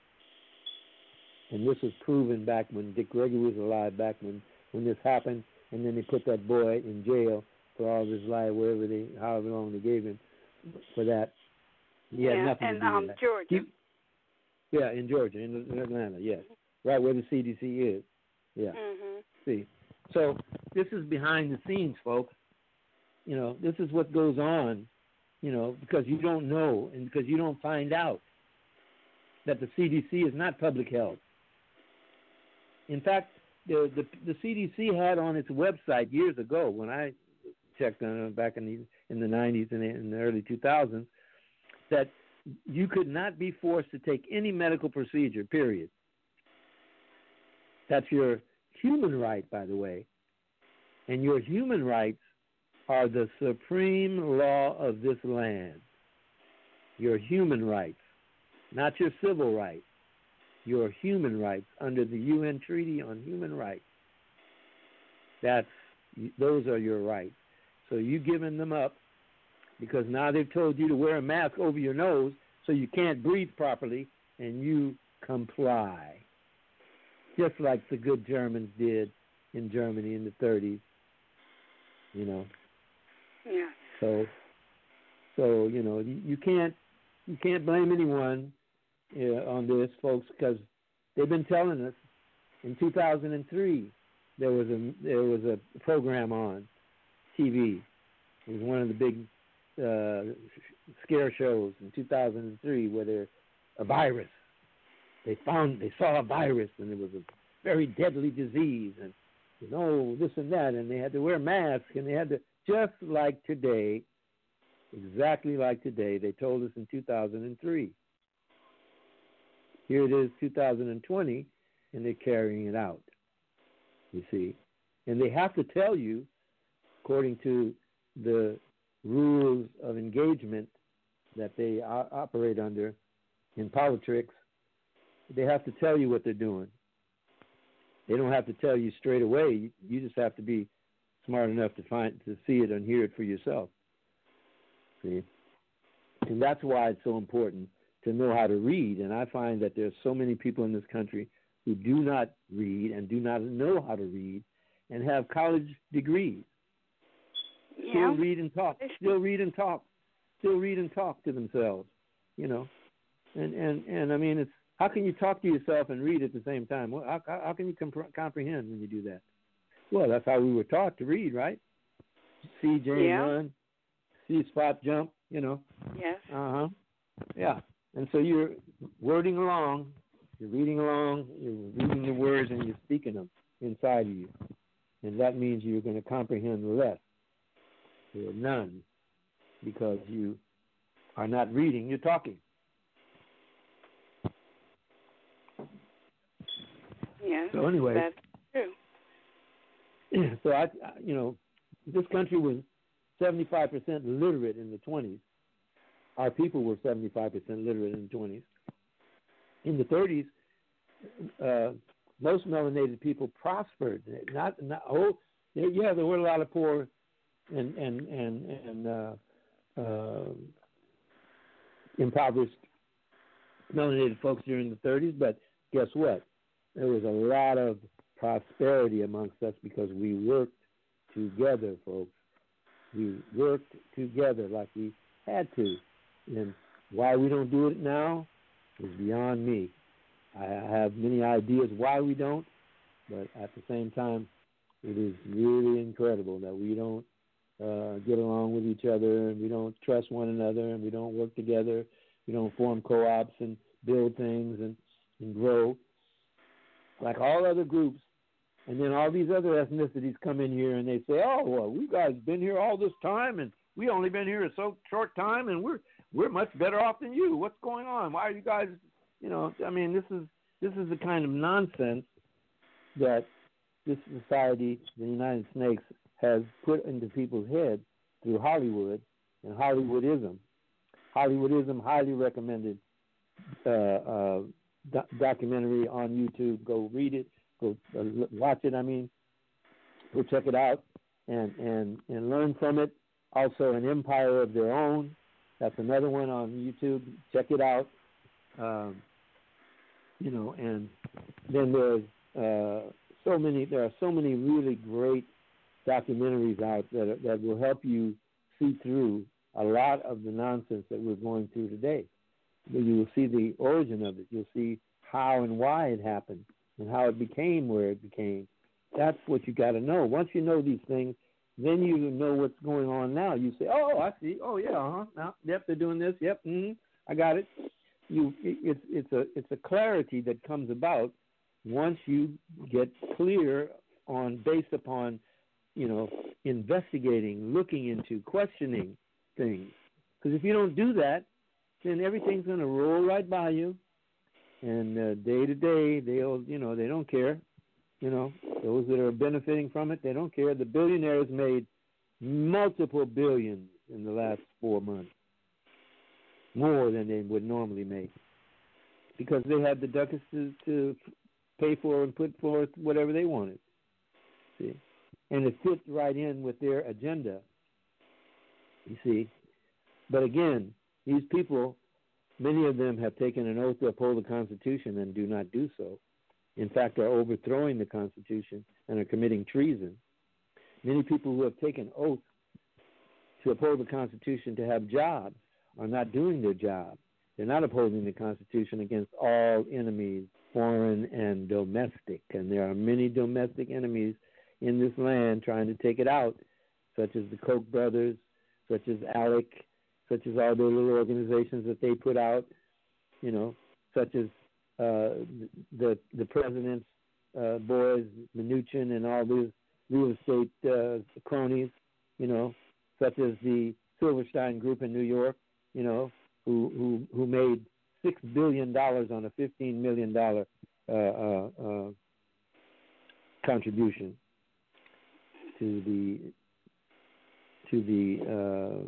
And this was proven back when Dick Gregory was alive, back when, when this happened, and then they put that boy in jail for all of his life, wherever they, however long they gave him for that. He had yeah, nothing and, to do um, with that. Georgia. He, yeah, in Georgia, in, in Atlanta, yes. Right where the C D C is. Yeah. Mm-hmm. See. So this is behind the scenes, folks. You know, this is what goes on, you know, because you don't know and because you don't find out that the C D C is not public health. In fact, the the, the C D C had on its website years ago, when I checked on it back in the in the nineties and in the early two thousands, that you could not be forced to take any medical procedure, period. That's your human right, by the way. And your human rights are the supreme law of this land. Your human rights, not your civil rights. Your human rights under the U N Treaty on Human Rights. That's those are your rights. So you giving them up because now they've told you to wear a mask over your nose so you can't breathe properly, and you comply. Just like the good Germans did in Germany in the thirties, you know. Yeah. So, so you know, you, you can't you can't blame anyone uh, on this, folks, because they've been telling us. In two thousand three, there was a there was a program on T V. It was one of the big uh, scare shows in two thousand three, where there a virus. They found, they saw a virus, and it was a very deadly disease, and you know this and that, and they had to wear masks, and they had to, just like today, exactly like today. They told us in two thousand three. Here it is, two thousand twenty, and they're carrying it out. You see, and they have to tell you, according to the rules of engagement that they o- operate under in politics. They have to tell you what they're doing. They don't have to tell you straight away. You, you just have to be smart enough to find, to see it and hear it for yourself. See, and that's why it's so important to know how to read. And I find that there's so many people in this country who do not read and do not know how to read and have college degrees. Yeah. Still read and talk. Still read and talk. Still read and talk to themselves. You know, and and and I mean it's. How can you talk to yourself and read at the same time? Well, how, how can you comp- comprehend when you do that? Well, that's how we were taught to read, right? See Jane yeah. run, see Spot jump, you know. Yes. Uh-huh. Yeah. And so you're wording along, you're reading along, you're reading the words, and you're speaking them inside of you. And that means you're going to comprehend less, or none, because you are not reading, you're talking. Yes, so anyway, that's true. So I, you know, this country was seventy-five percent literate in the twenties. Our people were seventy-five percent literate in the twenties. In the thirties, uh, most melanated people prospered. Not, not oh, yeah, there were a lot of poor and and and and uh, uh, impoverished melanated folks during the thirties, but guess what? There was a lot of prosperity amongst us because we worked together, folks. We worked together like we had to. And why we don't do it now is beyond me. I have many ideas why we don't, but at the same time, it is really incredible that we don't uh, get along with each other, and we don't trust one another, and we don't work together. We don't form co-ops and build things and, and grow like all other groups. And then all these other ethnicities come in here and they say, oh, well, we guys been here all this time, and we only been here a so short time, and we're we're much better off than you. What's going on? Why are you guys, you know, I mean, this is this is the kind of nonsense that this society, the United Snakes, has put into people's heads through Hollywood and Hollywoodism. Hollywoodism, highly recommended uh, uh, do- documentary on YouTube. Go read it. Go uh, watch it. I mean, go check it out and, and, and learn from it. Also, An Empire of Their Own. That's another one on YouTube. Check it out. Um, you know, and then there's uh, so many. There are so many really great documentaries out that are, that will help you see through a lot of the nonsense that we're going through today. You will see the origin of it. You'll see how and why it happened and how it became where it became. That's what you got to know. Once you know these things, then you know what's going on now. You say, oh, I see. Oh, yeah, uh-huh. Now, yep, they're doing this. Yep, mm-hmm. I got it. You, it, it's it's a it's a clarity that comes about once you get clear on based upon, you know, investigating, looking into, questioning things. Because if you don't do that, then everything's going to roll right by you, and uh, day to day, they'll, you know, they don't care. You know, those that are benefiting from it, they don't care. The billionaires made multiple billions in the last four months, more than they would normally make, because they had the ducats to, to pay for and put forth whatever they wanted. See, and it fit right in with their agenda. You see, but again, these people, many of them have taken an oath to uphold the Constitution and do not do so. In fact, are overthrowing the Constitution and are committing treason. Many people who have taken oath to uphold the Constitution to have jobs are not doing their job. They're not upholding the Constitution against all enemies, foreign and domestic. And there are many domestic enemies in this land trying to take it out, such as the Koch brothers, such as ALEC, such as all the little organizations that they put out, you know, such as uh, the the president's uh, boys, Mnuchin, and all these real estate uh, cronies, you know, such as the Silverstein Group in New York, you know, who who, who made six billion dollars on a fifteen million dollar uh, uh, uh, contribution to the to the uh,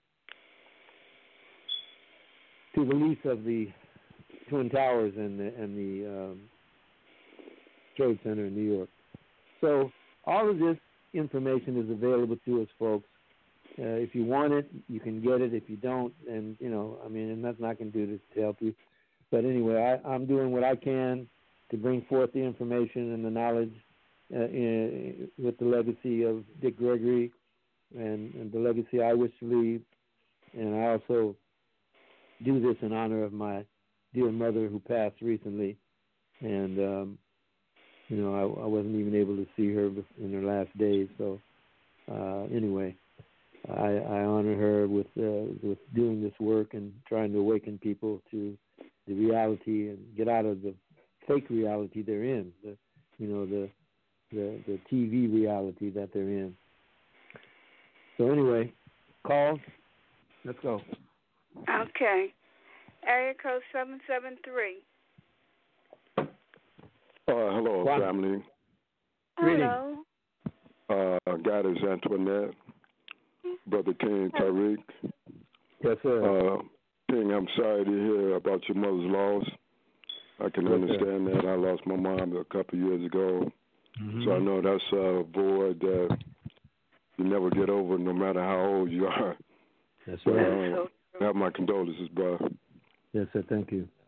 to the lease of the Twin Towers and the, and the um, Trade Center in New York. So all of this information is available to us, folks. Uh, if you want it, you can get it. If you don't, and you know, I mean, and nothing I can do to, to help you. But anyway, I, I'm doing what I can to bring forth the information and the knowledge uh, in, with the legacy of Dick Gregory and, and the legacy I wish to leave. And I also do this in honor of my dear mother who passed recently, and um, you know, I, I wasn't even able to see her in her last days. So uh, anyway, I, I honor her with uh, with doing this work and trying to awaken people to the reality and get out of the fake reality they're in, the you know the the, the T V reality that they're in. So anyway, calls. Let's go. Okay. Area code seven seven three. Uh, hello, wow. family. Hello. Uh, God is Antoinette. Brother King Tariq. Yes, sir. Uh, King, I'm sorry to hear about your mother's loss. I can yes, understand sir. that. I lost my mom a couple of years ago. Mm-hmm. So I know that's a void that you never get over no matter how old you are. That's So, right. uh, I have my condolences, bro. Yes, sir. Thank you.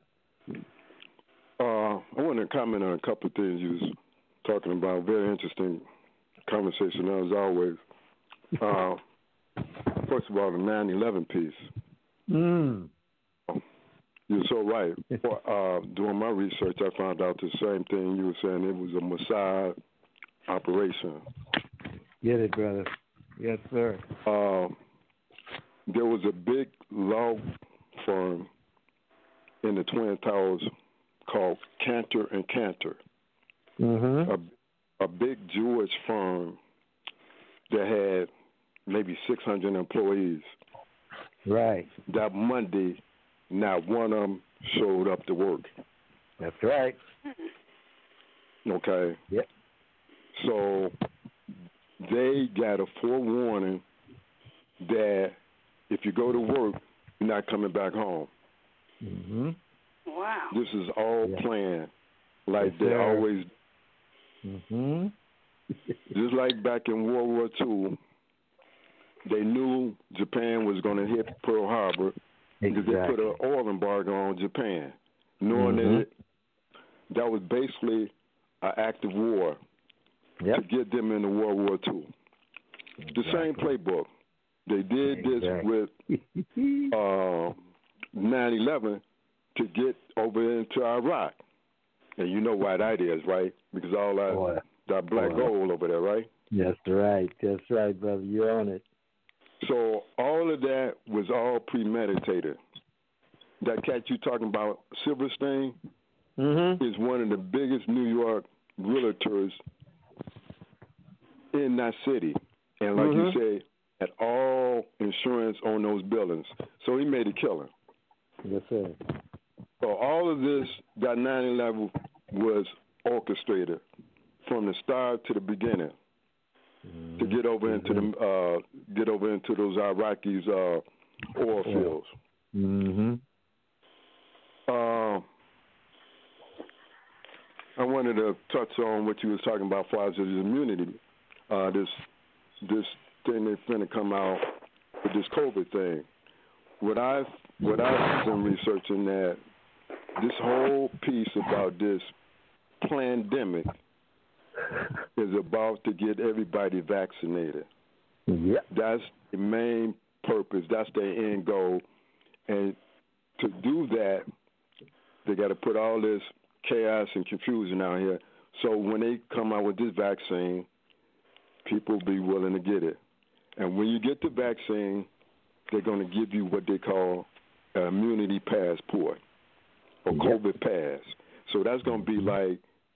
Uh, I want to comment on a couple of things you was talking about. Very interesting conversation, as always. Uh, first of all, the nine eleven piece. Mm. You're so right. Uh, doing my research, I found out the same thing you were saying. It was a Mossad operation. Get it, brother. Yes, sir. Uh, there was a big law firm in the Twin Towers called Cantor and Cantor. Mm-hmm. A, a big Jewish firm that had maybe six hundred employees. Right. That Monday, not one of them showed up to work. That's right. Okay. Yep. So they got a forewarning that if you go to work, you're not coming back home. Mm-hmm. Wow. This is all yeah. planned, like yes, they sir. always. Mm-hmm. Just like back in World War Two, they knew Japan was going to hit Pearl Harbor because exactly. they put an oil embargo on Japan, knowing mm-hmm. that that was basically an act of war yep. to get them into World War Two. Exactly. The same playbook. They did exactly. this with uh, nine eleven to get over into Iraq. And you know why that is, right? Because all that, Boy. that black Boy. gold over there, right? That's right. That's right, brother. You're on it. So all of that was all premeditated. That cat you talking about, Silverstein, mm-hmm. is one of the biggest New York realtors in that city. And like mm-hmm. you say, had all insurance on those buildings. So he made a killing. Yes, sir. So all of this, that nine eleven was orchestrated from the start to the beginning mm-hmm. to get over mm-hmm. into the uh, get over into those Iraqis' uh, oil yeah. fields. Mm-hmm. Uh, I wanted to touch on what you was talking about as far as this immunity. Uh, this this thing that's going to come out with this COVID thing. What I've what I've been researching that this whole piece about this pandemic is about to get everybody vaccinated. Yep. That's the main purpose. That's their end goal. And to do that, they got to put all this chaos and confusion out here. So when they come out with this vaccine, people will be willing to get it. And when you get the vaccine, they're going to give you what they call an immunity passport or yep. COVID pass. So that's going to be like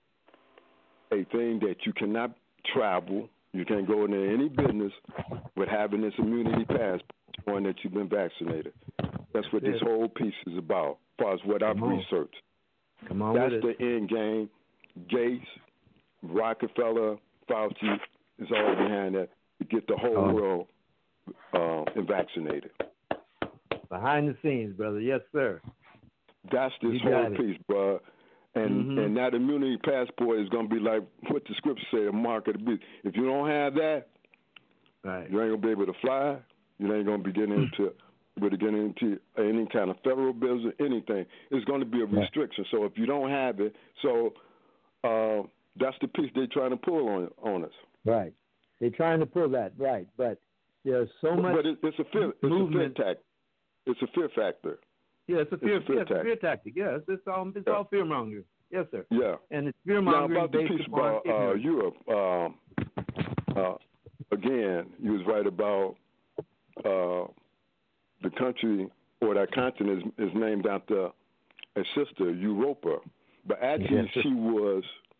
a thing that you cannot travel, you can't go into any business with having this immunity passport showing that you've been vaccinated. That's what this whole piece is about, as far as what I've researched. Come on That's with it. the end game. Gates, Rockefeller, Fauci is all behind that to get the whole oh. world uh, vaccinated. Behind the scenes, brother. Yes, sir. That's this you whole piece, bro. And mm-hmm. and that immunity passport is going to be like what the scripture say, a mark of the beast. If you don't have that, right. you ain't going to be able to fly. You ain't going to be getting into able to get into any kind of federal business, anything. It's going to be a restriction. So if you don't have it, so uh, that's the piece they're trying to pull on on us. Right. They're trying to pull that, right. But there's so but, much But it, it's a fear, it's movement. a fear tactic. It's a fear factor. Yeah, it's a fear, it's a fear, yeah, it's a fear tactic. Yeah, it's, it's all it's yeah. all fear mongering. Yes, sir. Yeah. And it's fear mongering now about the based piece upon about uh, Europe. Um, uh, again, you was right about uh, the country or that continent is, is named after a sister, Europa, but actually yes. she was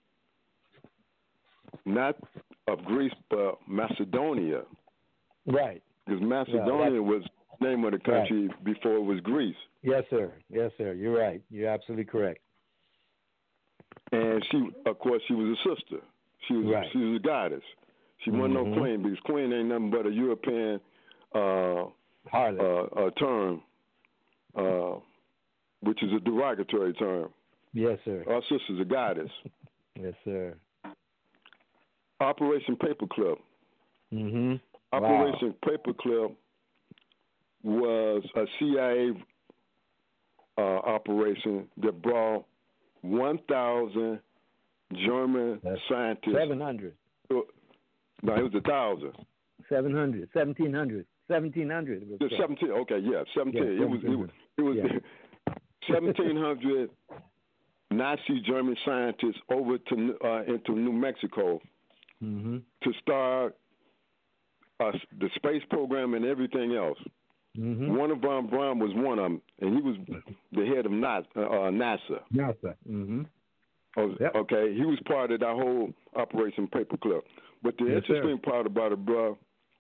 not of Greece but Macedonia. Right. Because Macedonia yeah, was the name of the country right. before it was Greece. Yes, sir. Yes, sir. You're right. You're absolutely correct. And she, of course, she was a sister. She was right. she was a goddess. She mm-hmm. wasn't no queen because queen ain't nothing but a European uh, uh, uh, term, uh, which is a derogatory term. Yes, sir. Our sister's a goddess. Yes, sir. Operation Paperclip. Mm-hmm. Operation wow. Paperclip was a C I A uh, operation that brought one thousand German That's scientists. seven hundred. No, it was a thousand. seven hundred, seventeen hundred, seventeen hundred. It was seventeen. Okay, yeah, seventeen. Yeah, it was. It was. It was yeah. seventeen hundred Nazi German scientists over to uh, into New Mexico mm-hmm. to start uh, the space program and everything else. Mm-hmm. Werner von Braun was one of them, and he was the head of NASA. Uh, NASA. NASA. Mm-hmm. Oh, yep. Okay, he was part of that whole Operation Paperclip. But the yes, interesting sir. part about it, bro,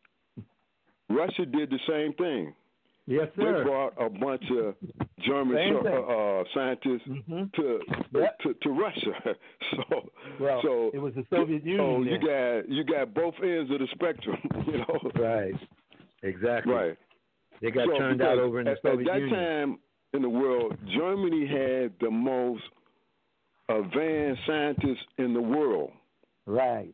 Russia did the same thing. Yes, sir. They brought a bunch of German uh, uh, scientists mm-hmm. to, yep. to to Russia. so, well, so it was the Soviet Union. So then. you got you got both ends of the spectrum. You know. Right. Exactly. Right. They got so turned out over in the at, Soviet At that Union. time in the world, Germany had the most advanced scientists in the world. Right.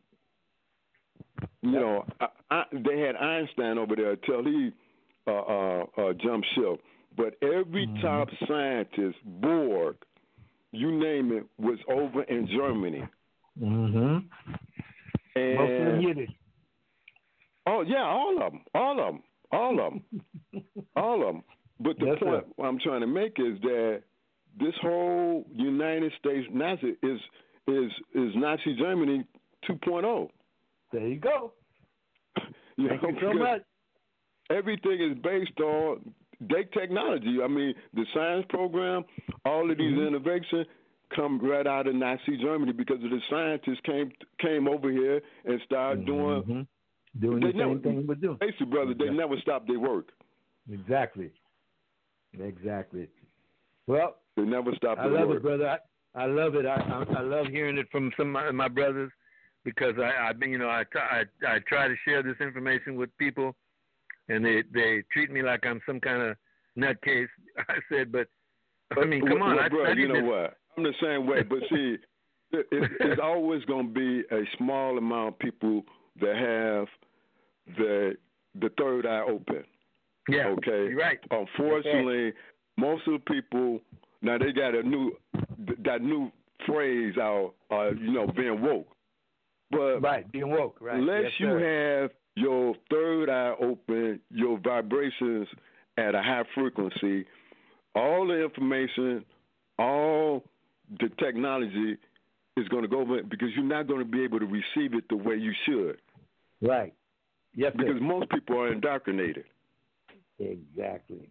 You yep. know, I, I, they had Einstein over there until he uh, uh, uh, jumped ship. But every mm-hmm. top scientist, Borg, you name it, was over in Germany. Mm-hmm. And most of them Yiddish. Oh yeah, all of them, all of them, all of them, all of them. But the yes, point sir. I'm trying to make is that this whole United States Nazi is is is Nazi Germany two point oh. There you go. you Thank know, you so much. Everything is based on their technology. I mean, the science program, all of these mm-hmm. innovations come right out of Nazi Germany because of the scientists came came over here and started mm-hmm. doing doing the same never, thing we're doing. Basically, brother, exactly. they never stopped their work. Exactly. Exactly. Well, they never stopped I their love work. it, brother. I, I love it. I, I I love hearing it from some of my, my brothers because I I you know I try I, I try to share this information with people, and they they treat me like I'm some kind of nutcase. I said, but I mean, come on, well, I, bro, I you know this. what? I'm the same way, but see, it, it, it's always going to be a small amount of people that have the the third eye open. Yeah. Okay. You're right. Unfortunately, okay. most of the people now they got a new that new phrase out, uh, you know, being woke. But right, being woke. Right. Unless yes, you sir. have your third eye open, your vibrations at a high frequency, all the information, all the technology is going to go over because you're not going to be able to receive it the way you should. Right. Yes, because sir. most people are indoctrinated. Exactly.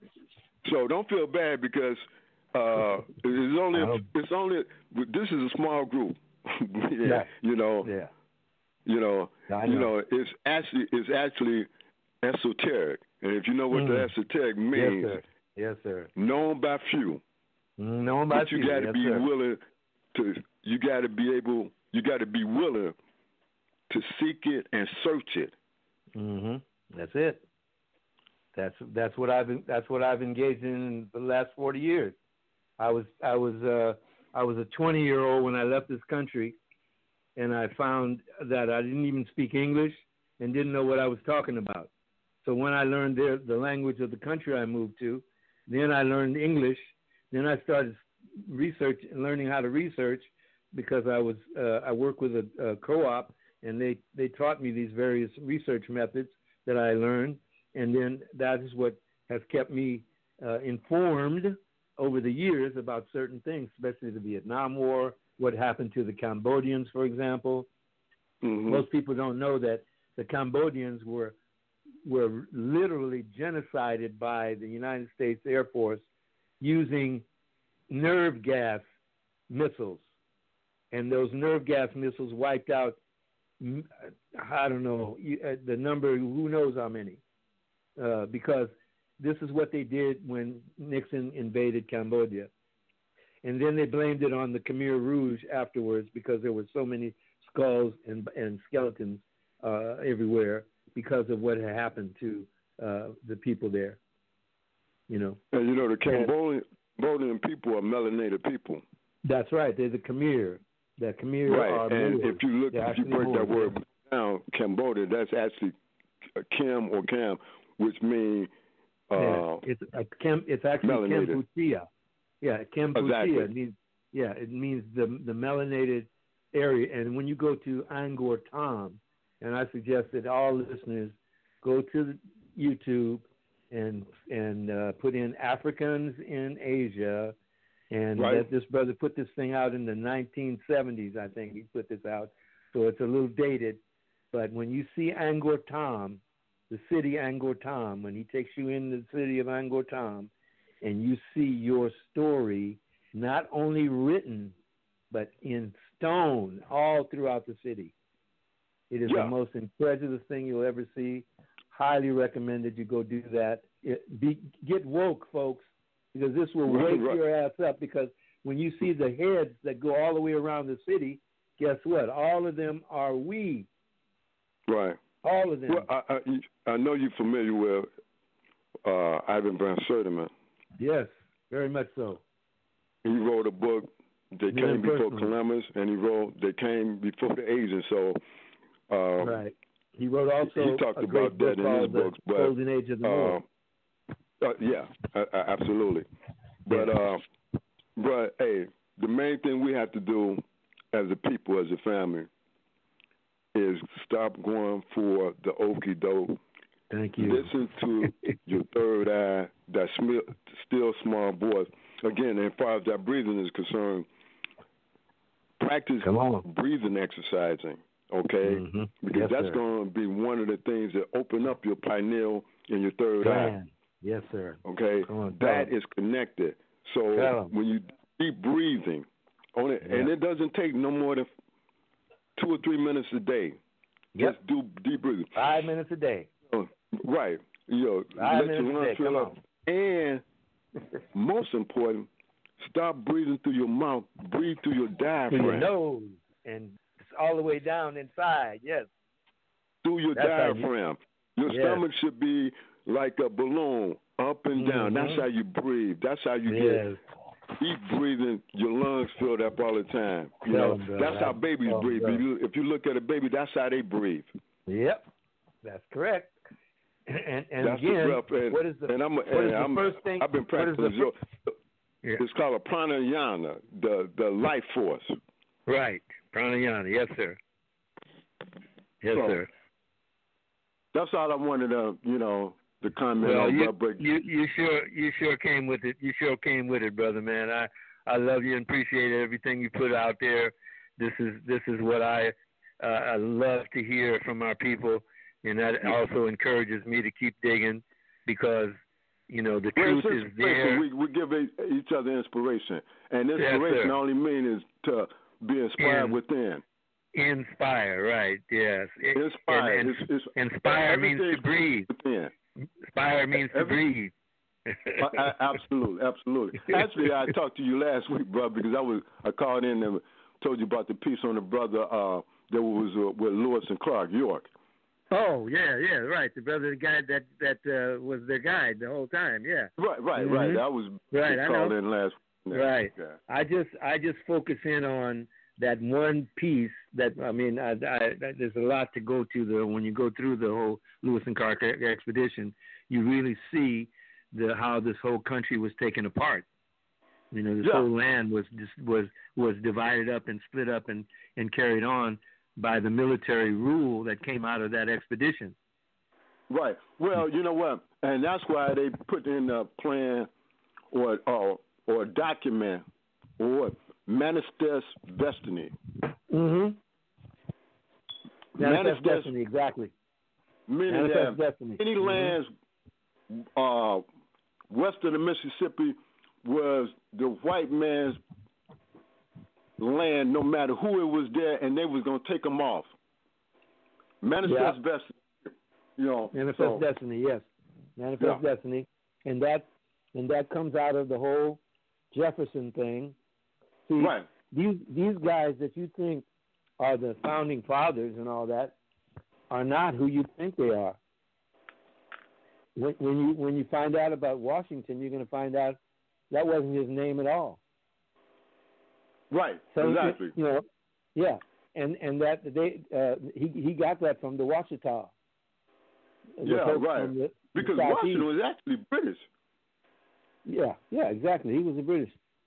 So don't feel bad because uh, it's only it's only this is a small group. yeah, yeah. You know. Yeah. You know. I you know. know. It's actually it's actually esoteric, and if you know what mm. the esoteric means, yes, sir. Yes, sir. Known by few. Known by but few. you got to yes, be sir. willing to. You got to be able. You got to be willing to seek it and search it. Mhm. That's it. That's that's what I've been, that's what I've engaged in the last forty years. I was I was uh, I was a twenty year old when I left this country, and I found that I didn't even speak English and didn't know what I was talking about. So when I learned the the language of the country I moved to, then I learned English. Then I started research learning how to research because I was uh, I work with a, a co-op, and they they taught me these various research methods that I learned. And then that is what has kept me uh, informed over the years about certain things, especially the Vietnam War, what happened to the Cambodians, for example. Mm-hmm. Most people don't know that the Cambodians were were literally genocided by the United States Air Force using nerve gas missiles. And those nerve gas missiles wiped out, I don't know, the number, who knows how many. Uh, because this is what they did when Nixon invaded Cambodia. And then they blamed it on the Khmer Rouge afterwards because there were so many skulls and, and skeletons uh, everywhere because of what had happened to uh, the people there. You know. And you know, the Cambodian, Cambodian people are melanated people. That's right. They're the Khmer. The Khmer right. are and Moors. if you look, They're if you break that Moors. word down, Cambodia, that's actually Kim or Cam, which means uh, yeah. it's a Chem, it's actually melanated. Kampuchea. Yeah, Kampuchea. Exactly. It means, yeah, it means the the melanated area. And when you go to Angkor Thom, and I suggest that all listeners go to YouTube and and uh, put in Africans in Asia, and right. let this brother put this thing out in the nineteen seventies. I think he put this out, so it's a little dated. But when you see Angkor Thom, the city Angkor Thom, when he takes you in the city of Angkor Thom, and you see your story not only written, but in stone all throughout the city. It is yeah. the most incredible thing you'll ever see. Highly recommended you go do that. It, be, get woke, folks, because this will wake right. your ass up, because when you see the heads that go all the way around the city, guess what? All of them are we. Right. All of them. Well, I, I, I know you're familiar with uh, Ivan Van Sertima. Yes, very much so. He wrote a book, They Me Came Before personally. Columbus, and he wrote They Came Before the Asians. So, um, right. He wrote also he talked a great about that book in called his The books, but Golden Age of the Moor. Uh, uh, yeah, uh, absolutely. But, yeah. uh, but hey, the main thing we have to do as a people, as a family, is stop going for the okie doke. Thank you. Listen to your third eye, that sm- still small voice. Again, as far as that breathing is concerned, practice breathing exercising, okay? Mm-hmm. Because yes, that's sir. going to be one of the things that open up your pineal and your third Man. eye. Yes, sir. Okay? On, that is connected. So when you deep breathing on it, yeah. and it doesn't take no more than two or three minutes a day. Yep. Just do deep breathing. Five minutes a day. Uh, right. You know, Five let your lungs fill up. And most important, stop breathing through your mouth. Breathe through your diaphragm. Through your nose and all the way down inside. Yes. Through your That's diaphragm. You, your yes. stomach should be like a balloon, up and down. Mm-hmm. That's how you breathe. That's how you yes. get deep breathing. Your lungs filled up all the time. You Tell know, them, that's how babies oh, breathe. If you, if you look at a baby, that's how they breathe. Yep, that's correct. And, and that's again, the and, what is the, and I'm, what and is the I'm, first thing? I've been practicing. The, yeah. It's called a pranayama, the the life force. Right, pranayama. Yes, sir. Yes, so, sir. That's all I wanted to, you know, to comment well, on. You, but you you sure you sure came with it. You sure came with it, brother, man. I I love you and appreciate everything you put out there. This is this is what I uh, I love to hear from our people, and that also encourages me to keep digging, because you know the well, truth is there. We we give each other inspiration, and inspiration yes, only means is to be inspired In, within. Inspire, right? Yes. Inspire. And, and, it's, it's, inspire means to breathe. Within. Inspire means to breathe. uh, absolutely, absolutely. Actually, I talked to you last week, brother, because I was I called in and told you about the piece on the brother uh, that was uh, with Lewis and Clark, York. Oh yeah, yeah, right. The brother, the guy that that uh, was their guide the whole time. Yeah. Right, right, mm-hmm. right. I was right, I called know. in last week. Right. Yeah. I just I just focus in on that one piece. That I mean, I, I, there's a lot to go to the when you go through the whole Lewis and Clark expedition. You really see the how this whole country was taken apart. You know, this yeah. whole land was just, was was divided up and split up and, and carried on by the military rule that came out of that expedition. Right. Well, you know what, and that's why they put in a plan or or, or a document or manifest destiny. Mm-hmm. Manifest, manifest destiny, exactly. Meaning manifest that destiny. any mm-hmm. lands uh, west of the Mississippi was the white man's land, no matter who it was there, and they was going to take them off. Manifest yeah. destiny. You know, manifest so, destiny, yes. Manifest yeah. destiny. And that and that comes out of the whole Jefferson thing. See, right. these these guys that you think are the founding fathers and all that are not who you think they are. When, when you when you find out about Washington, you're going to find out that wasn't his name at all. Right. So, exactly. You know, yeah, and and that they uh, he he got that from the Washita. Yeah, right. The, because the Washington was actually British. Yeah, yeah, exactly. He was a British.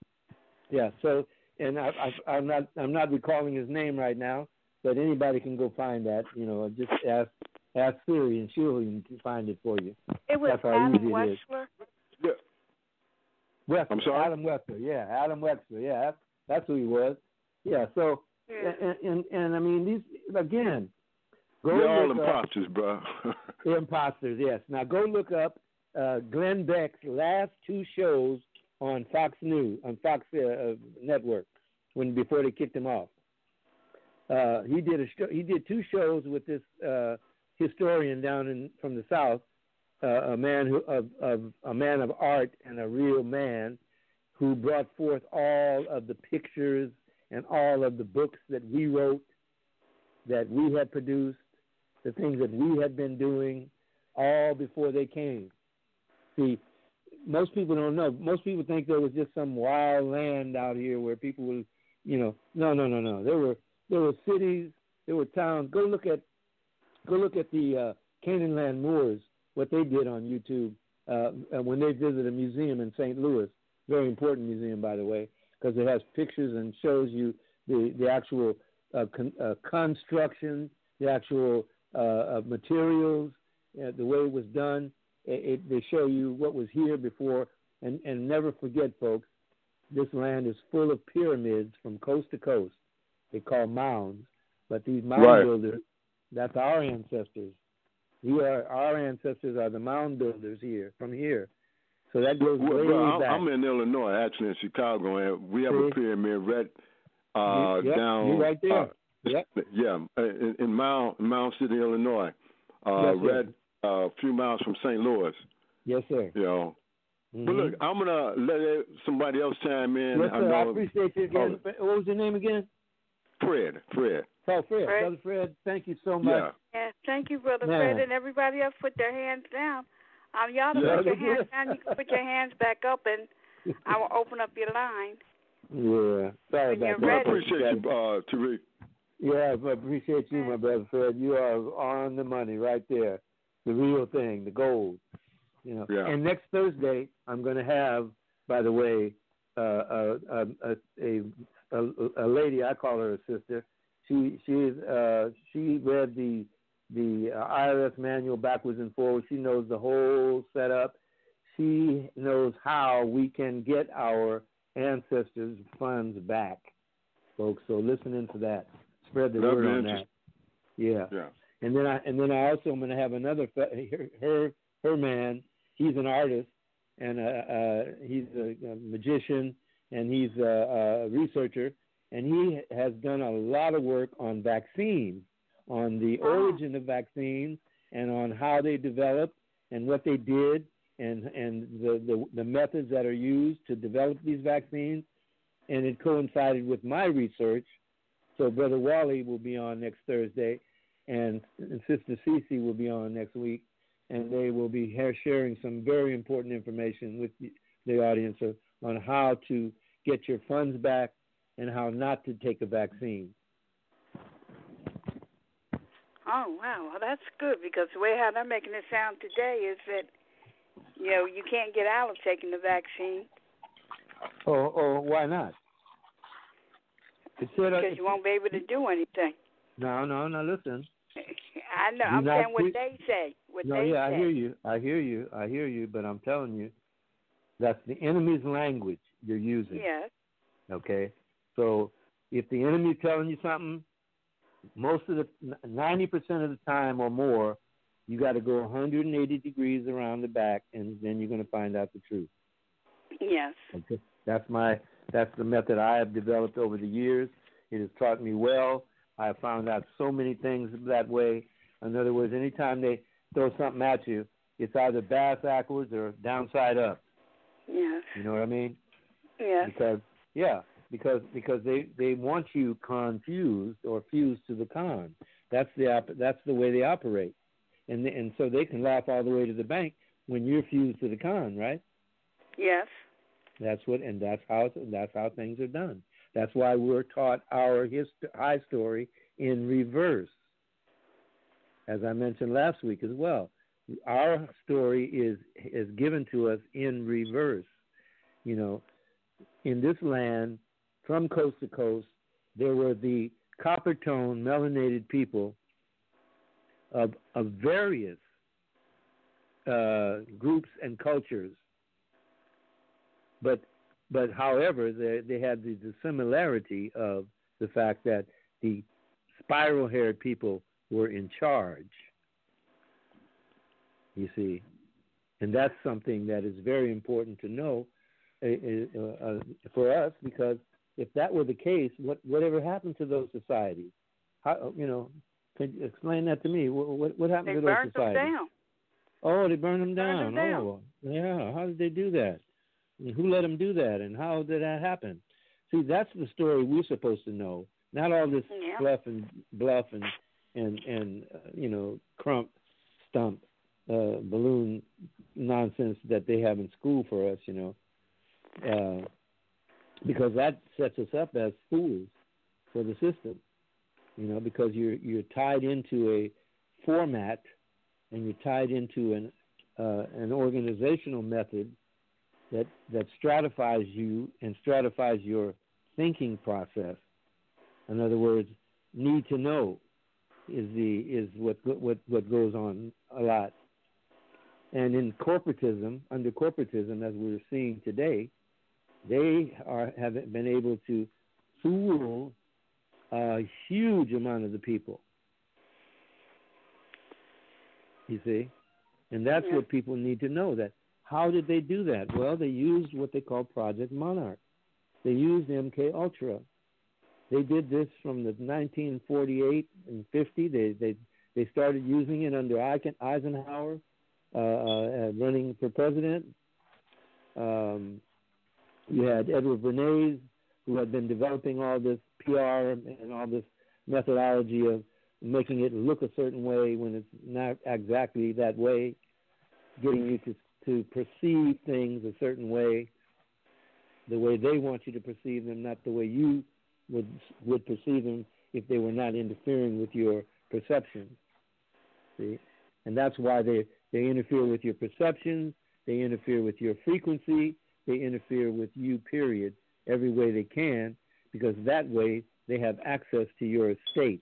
Yeah. So, and I, I, I'm not I'm not recalling his name right now, but anybody can go find that. You know, just ask ask Siri, and she'll even find it for you. It was That's how Adam easy it is. Wexler. Yeah. Wexler, I'm sorry? Adam Wexler. Yeah, Adam Wexler. Yeah, that's, that's who he was. Yeah. So, Yeah. and, and and I mean these again. Go They're all look imposters, bro. up, imposters. Yes. Now go look up uh, Glenn Beck's last two shows on Fox News, on Fox uh, Network, when before they kicked him off. Uh, he did a show, he did two shows with this uh, historian down in from the South, uh, a man who of, of a man of art and a real man, who brought forth all of the pictures and all of the books that we wrote, that we had produced, the things that we had been doing, all before they came. See, most people don't know. Most people think there was just some wild land out here where people would, you know, no, no, no, no. There were there were cities, there were towns. Go look at go look at the uh, Canaanland Moors, what they did on YouTube uh, when they visited a museum in Saint Louis. Very important museum, by the way, because it has pictures and shows you the the actual uh, con, uh, construction, the actual uh, uh, materials, uh, the way it was done. It, it, they show you what was here before, and, and never forget, folks, this land is full of pyramids from coast to coast. They call mounds, but these mound Right. builders, that's our ancestors. We are our ancestors are the mound builders here from here. So that goes Well, way bro, back. I'm in Illinois, actually in Chicago, and we have See? a pyramid right uh, yep, down. you're right there. Uh, Yep. Yeah, in, in Mound, Mound City, Illinois, uh, Yes, sir. right uh, a few miles from Saint Louis. Yes, sir. You know. Mm-hmm. But look, I'm gonna let somebody else chime in. Yes, I sir. I, know, appreciate you again. Oh. What was your name again? Fred. Fred. Oh, Fred. Fred. Brother Fred, thank you so much. Yeah. Yeah, thank you, Brother Man. Fred, and everybody else put their hands down. Um, y'all to Yeah. put your hands down. You can put your hands back up, and I will open up your line. Yeah. Sorry When about you're Well, I that. ready. appreciate you, uh, Tariq. Yeah, I appreciate you, my brother Fred. You are on the money right there. The real thing, the gold. You know. Yeah. And next Thursday, I'm going to have, by the way, uh, a, a, a, a, a lady, I call her a sister. She she's uh, she read the the I R S manual backwards and forwards. She knows the whole setup. She knows how we can get our ancestors' funds back, folks. So listen into that. Spread the That'd word be on interesting. that. Yeah. Yeah. And then I and then I also am going to have another her her, her man. He's an artist and uh, uh, he's a, a magician and he's a, a researcher, and he has done a lot of work on vaccines, on the Wow. origin of vaccines, and on how they developed and what they did, and and the, the the methods that are used to develop these vaccines. And it coincided with my research. So Brother Wally will be on next Thursday, and, and Sister Cece will be on next week, and they will be here sharing some very important information with the, the audience of, on how to get your funds back and how not to take a vaccine. Oh, wow. Well, that's good, because the way how they're making it sound today is that, you know, you can't get out of taking the vaccine. Oh, oh, why not? It said, uh, Because you won't be able to do anything. No, no, no, listen. I know. Do I'm not saying what pre- they say. What No, they yeah, say. I hear you. I hear you. I hear you, but I'm telling you, that's the enemy's language you're using. Yes. Okay? So if the enemy's telling you something, most of the ninety percent of the time or more, you got to go one hundred eighty degrees around the back, and then you're going to find out the truth. Yes. Okay? That's my that's the method I have developed over the years. It has taught me well. I have found out so many things that way. In other words, anytime they throw something at you, it's either bass backwards or downside up. Yes. You know what I mean? Yes. Because yeah, because because they, they want you confused or fused to the con. That's the op- that's the way they operate, and the, and so they can laugh all the way to the bank when you're fused to the con, right? Yes. That's what, and that's how that's how things are done. That's why we're taught our hist- high story in reverse. As I mentioned last week as well, our story is is given to us in reverse. You know, in this land, from coast to coast. There were the copper-tone, melanated people of, of various uh, groups and cultures. But, but however, they, they had the, the similarity of the fact that the spiral-haired people were in charge, you see. And that's something that is very important to know uh, uh, for us, because if that were the case, what whatever happened to those societies? How, you know, can you explain that to me? What, what, what happened they to those burned societies? Them down. Oh, they burned them burned down. Them down. Oh, yeah. How did they do that? And who let them do that? And how did that happen? See, that's the story we're supposed to know. Not all this Yeah. fluff and bluff and and and uh, you know, crump, stump, uh, balloon nonsense that they have in school for us. You know. Uh, because that sets us up as fools for the system, you know, because you're you're tied into a format and you're tied into an uh, an organizational method that that stratifies you and stratifies your thinking process. In other words, need to know is the is what what what goes on a lot. And in corporatism, under corporatism, as we're seeing today, they are have been able to fool a huge amount of the people. You see? And that's yeah. what people need to know. That how did they do that? Well, they used what they call Project Monarch. They used M K Ultra. They did this from the nineteen forty-eight and fifty. They they they started using it under Eisenhower, uh, uh, running for president. Um, You had Edward Bernays, who had been developing all this P R and all this methodology of making it look a certain way when it's not exactly that way, getting you to, to perceive things a certain way, the way they want you to perceive them, not the way you would would perceive them if they were not interfering with your perceptions. See? And that's why they, they interfere with your perceptions, they interfere with your frequency, they interfere with you, period, every way they can, because that way they have access to your estate,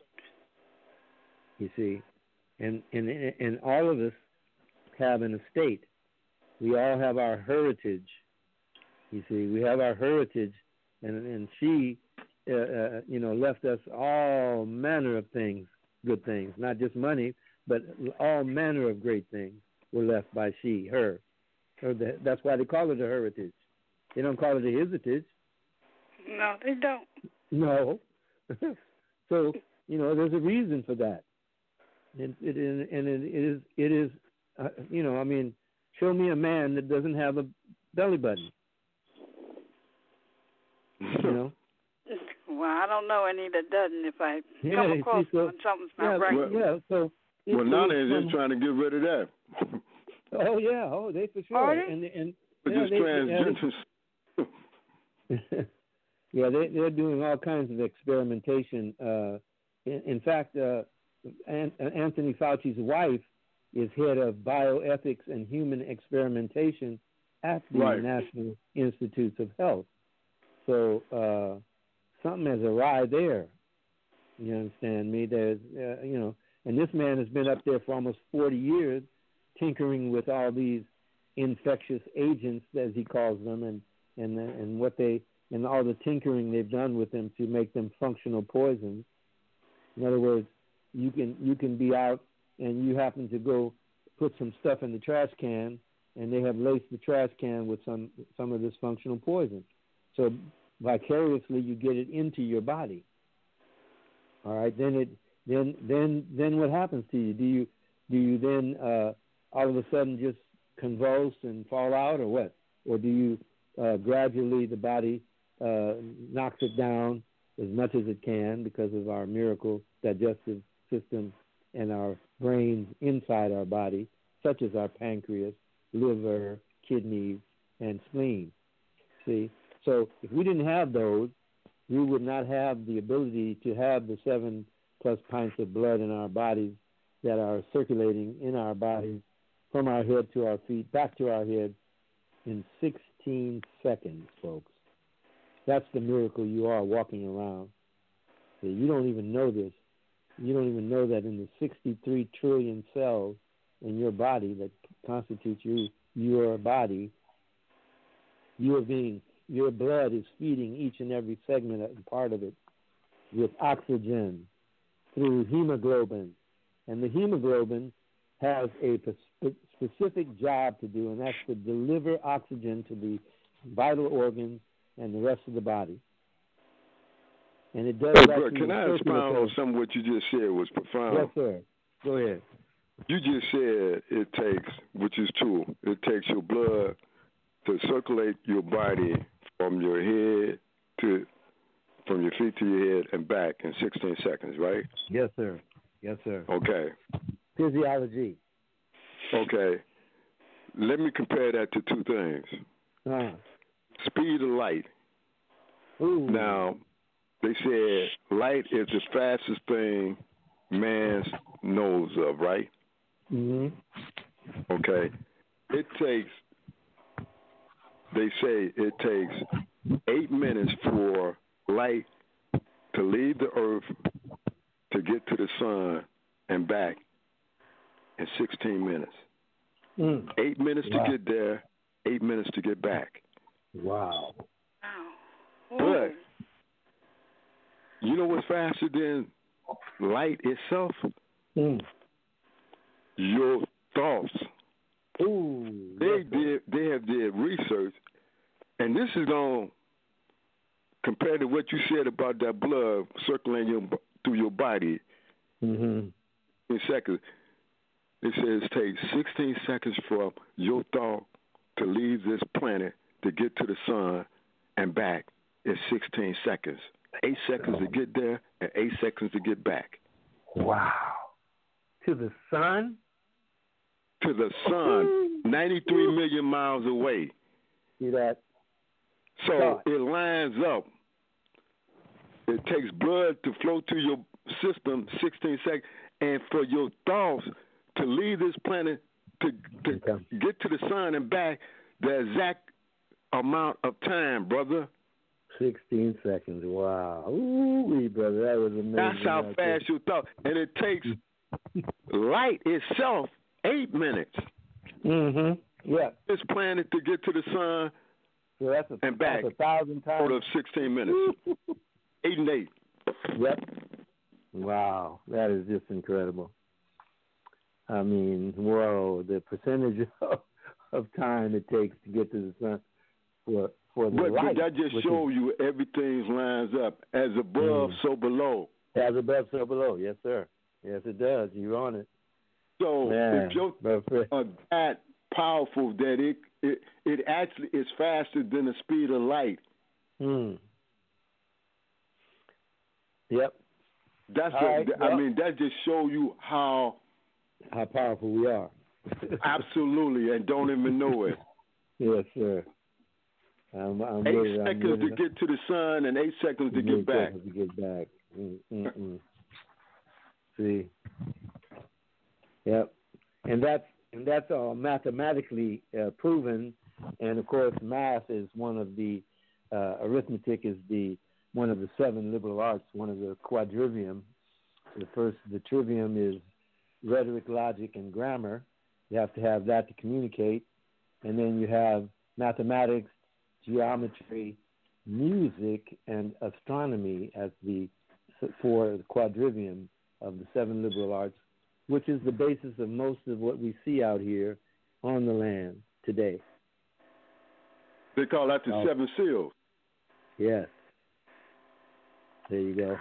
you see. And, and, and all of us have an estate. We all have our heritage, you see. We have our heritage, and, and she, uh, uh, you know, left us all manner of things, good things, not just money, but all manner of great things were left by she, her. Or the, that's why they call it a heritage. They don't call it a heritage. No, they don't. No. So, you know, there's a reason for that. And it, and it is, it is uh, you know, I mean, show me a man that doesn't have a belly button. You know? Well, I don't know any that doesn't if I Yeah, come across see, so, one, something's not yeah, right. Well, yeah, so... Well, Nana is just trying to get rid of that. Oh, yeah, oh, they for sure. Are they? And, and, But yeah, just they, transgenders. they, yeah, they, they're doing all kinds of experimentation. Uh, in, in fact, uh, An- Anthony Fauci's wife is head of bioethics and human experimentation at the Right. National Institutes of Health. So uh, something has awry there. You understand me? There's, uh, you know, and this man has been up there for almost forty years, tinkering with all these infectious agents, as he calls them, and and and what they and all the tinkering they've done with them to make them functional poisons. In other words, you can you can be out and you happen to go put some stuff in the trash can, and they have laced the trash can with some some of this functional poison. So vicariously, you get it into your body. All right, then it then then then what happens to you? Do you do you then uh, all of a sudden just convulse and fall out, or what? Or do you uh, gradually the body uh, knocks it down as much as it can because of our miracle digestive system and our brains inside our body, such as our pancreas, liver, kidneys, and spleen. See, so if we didn't have those, we would not have the ability to have the seven plus pints of blood in our bodies that are circulating in our bodies from our head to our feet, back to our head in sixteen seconds, folks. That's the miracle you are walking around. So you don't even know this. You don't even know that in the sixty-three trillion cells in your body that constitute you, your body, you are being, your blood is feeding each and every segment and part of it with oxygen through hemoglobin. And the hemoglobin has a specific job to do, and that's to deliver oxygen to the vital organs and the rest of the body. And it does. Hey, that bro, can I expound on some of what you just said was profound? Yes, sir. Go ahead. You just said it takes, which is true, it takes your blood to circulate your body from your head to, from your feet to your head and back in sixteen seconds, right? Yes, sir. Yes, sir. Okay. Physiology. Okay. Let me compare that to two things. Uh. Speed of light. Ooh. Now, they said light is the fastest thing man knows of, right? Mm-hmm. Okay. It takes, they say it takes eight minutes for light to leave the earth to get to the sun and back in sixteen minutes. Mm. Eight minutes Wow. to get there, eight minutes to get back. Wow. Wow. But you know what's faster than light itself? Mm. Your thoughts. Ooh. They did. They have did research, and this is going to compare to what you said about that blood circulating your, through your body Mm-hmm. in seconds. It says it takes sixteen seconds for your thought to leave this planet to get to the sun and back in sixteen seconds. Eight seconds to get there and eight seconds to get back. Wow. To the sun? To the sun, ninety-three million miles away. See that? So God. it lines up. It takes blood to flow through your system sixteen seconds, and for your thoughts to leave this planet to, to Okay. get to the sun and back, the exact amount of time, brother. sixteen seconds. Wow. Ooh, brother, that was amazing. That's how right fast you thought. And it takes light itself eight minutes. Mm-hmm. Yeah. This planet to get to the sun So that's a, and back that's a thousand times. out of sixteen minutes. Eight and eight. Yep. Wow. That is just incredible. I mean, whoa, the percentage of, of time it takes to get to the sun for for the But, light. but that just shows is, you everything lines up. As above, Mm. so below. as above, so below. Yes, sir. Yes, it does. You're on it. So Man, if you're brother. uh, that powerful that it, it it actually is faster than the speed of light. Hmm. Yep. That's All a, right, I well- mean that just show you how How powerful we are. absolutely and don't even know it. Yes, sir. I'm, I'm Eight really, I'm seconds really, to get to the sun and eight seconds to eight get back. seconds to get back. Mm, mm, mm. See. Yep. And that's and that's all mathematically uh, proven. And of course, math is one of the uh, arithmetic is the one of the seven liberal arts. One of the quadrivium. The first, the trivium is rhetoric, logic, and grammar. You have to have that to communicate. And then you have mathematics, geometry, music, and astronomy as the for the quadrivium of the seven liberal arts, which is the basis of most of what we see out here on the land today. They call that the Oh. seven seals. Yes. There you go.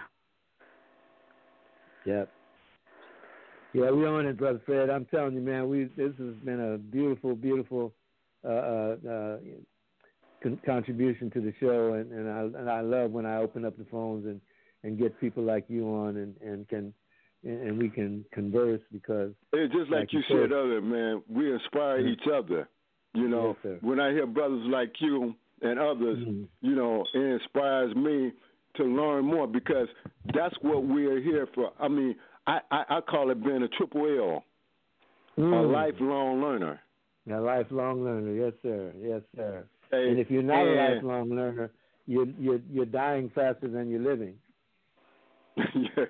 Yep. Yeah, we're on it, Brother Fred. I'm telling you, man, we this has been a beautiful, beautiful uh, uh, uh, con- contribution to the show, and, and I and I love when I open up the phones and, and get people like you on, and, and can and we can converse because It's just like, Like you you said said. earlier, man. We inspire Mhm. each other. You know, Yes, sir. when I hear brothers like you and others, Mhm. you know, it inspires me to learn more because that's what we're here for. I mean, I, I, I call it being a triple L, a Mm. lifelong learner. A lifelong learner, yes, sir, yes, sir. Hey, And if you're not a and- lifelong learner, you're you're you're dying faster than you're living. yeah,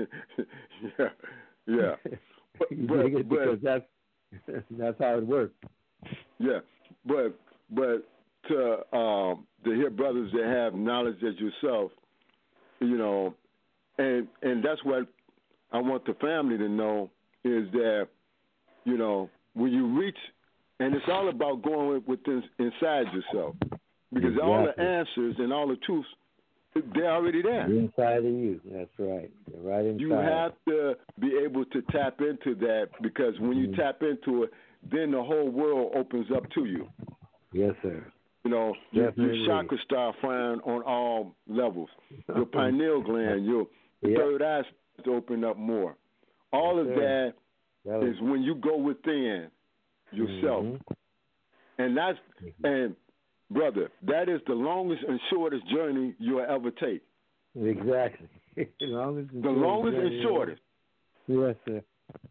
yeah, yeah. But, you but, dig it? Because but, that's that's how it works. Yeah, but but to um, to hear brothers that have knowledge as yourself, you know, and and that's what I want the family to know is that, you know, when you reach, and it's all about going within inside yourself, because exactly. all the answers and all the truths, they're already there. Inside of you. That's right. They're right inside. You have to be able to tap into that, because when you mm-hmm. tap into it, then the whole world opens up to you. Yes, sir. You know, your, your chakra start firing on all levels. Your pineal gland, your yep. third eye starts to open up more. All yes, of sir. that, that is when you go within yourself. Mm-hmm. And that's, and brother, that is the longest and shortest journey you'll ever take. Exactly. the longest and the longest and shortest. Yes, sir.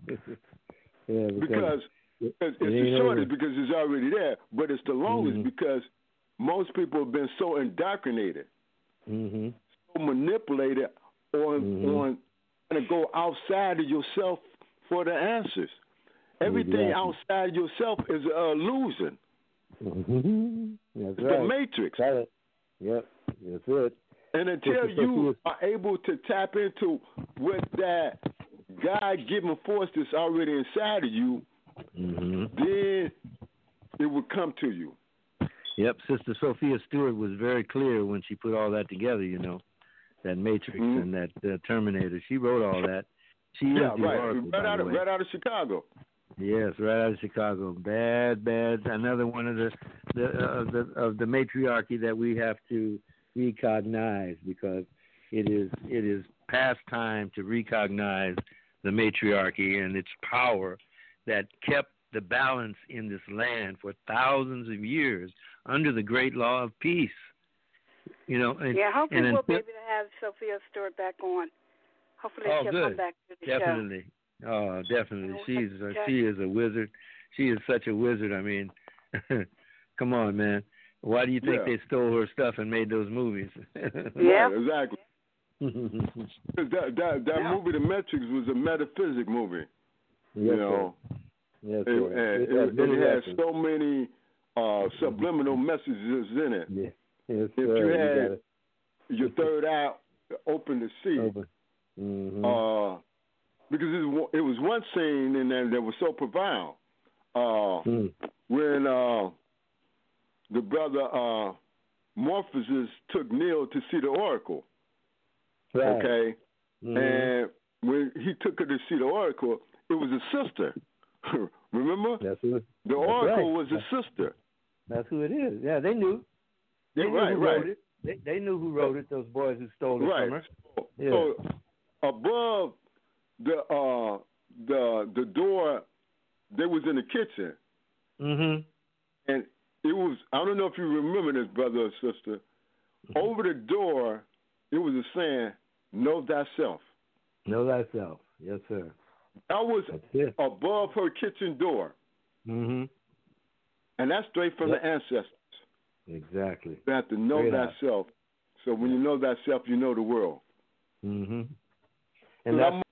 yeah, because, because it's the shortest because it's already there, but it's the longest mm-hmm. because most people have been so indoctrinated, mm-hmm. so manipulated on mm-hmm. on trying to go outside of yourself for the answers. Everything exactly. outside yourself is an illusion. Mm-hmm. That's it's right. the matrix. Got it. Yep, that's it. And until you are able to tap into what that God-given force that's already inside of you, mm-hmm. then it will come to you. Yep, Sister Sophia Stewart was very clear when she put all that together, you know, that Matrix mm-hmm. and that uh, Terminator. She wrote all that. She yeah, is the right. Oracle, right, out of, right out of Chicago. Yes, right out of Chicago. Bad, bad. Another one of the the uh, of the of the matriarchy that we have to recognize, because it is it is past time to recognize the matriarchy and its power that kept the balance in this land for thousands of years under the great law of peace. You know, and, yeah, hopefully and we'll be able to have Sophia Stewart back on. Hopefully oh, she'll good. come back to the definitely. show. Oh, definitely. You know, She's uh, she is a wizard. She is such a wizard. I mean, come on, man. Why do you think yeah. they stole her stuff and made those movies? yeah, right, exactly. that that, that yeah. movie, The Matrix, was a metaphysic movie. Yes, you know, yes, it, it, it, it, it has so many uh, subliminal messages in it. Yeah. Yes, if sir. you had you your third eye open to see, open. Mm-hmm. uh, because it, it was one scene in there that was so profound. Uh, mm. When uh, the brother uh, Morpheus took Neo to see the Oracle. Right. Okay, mm-hmm. and when he took her to see the Oracle, it was a sister. Remember? That's who, the that's Oracle right. was a sister. That's who it is. Yeah, they knew. They yeah, knew right, who right. wrote it. They, they knew who wrote it. Those boys who stole it right. from her. So, yeah. so above the uh, the the door, they was in the kitchen, mm-hmm. and it was. I don't know if you remember this, brother or sister. Over the door, it was a saying, "Know thyself." Know thyself. Yes, sir. That was above her kitchen door. Mm-hmm. And that's straight from yep. the ancestors. Exactly. You have to know Straight thyself. Out. So when you know thyself, you know the world. Mm-hmm. And so that's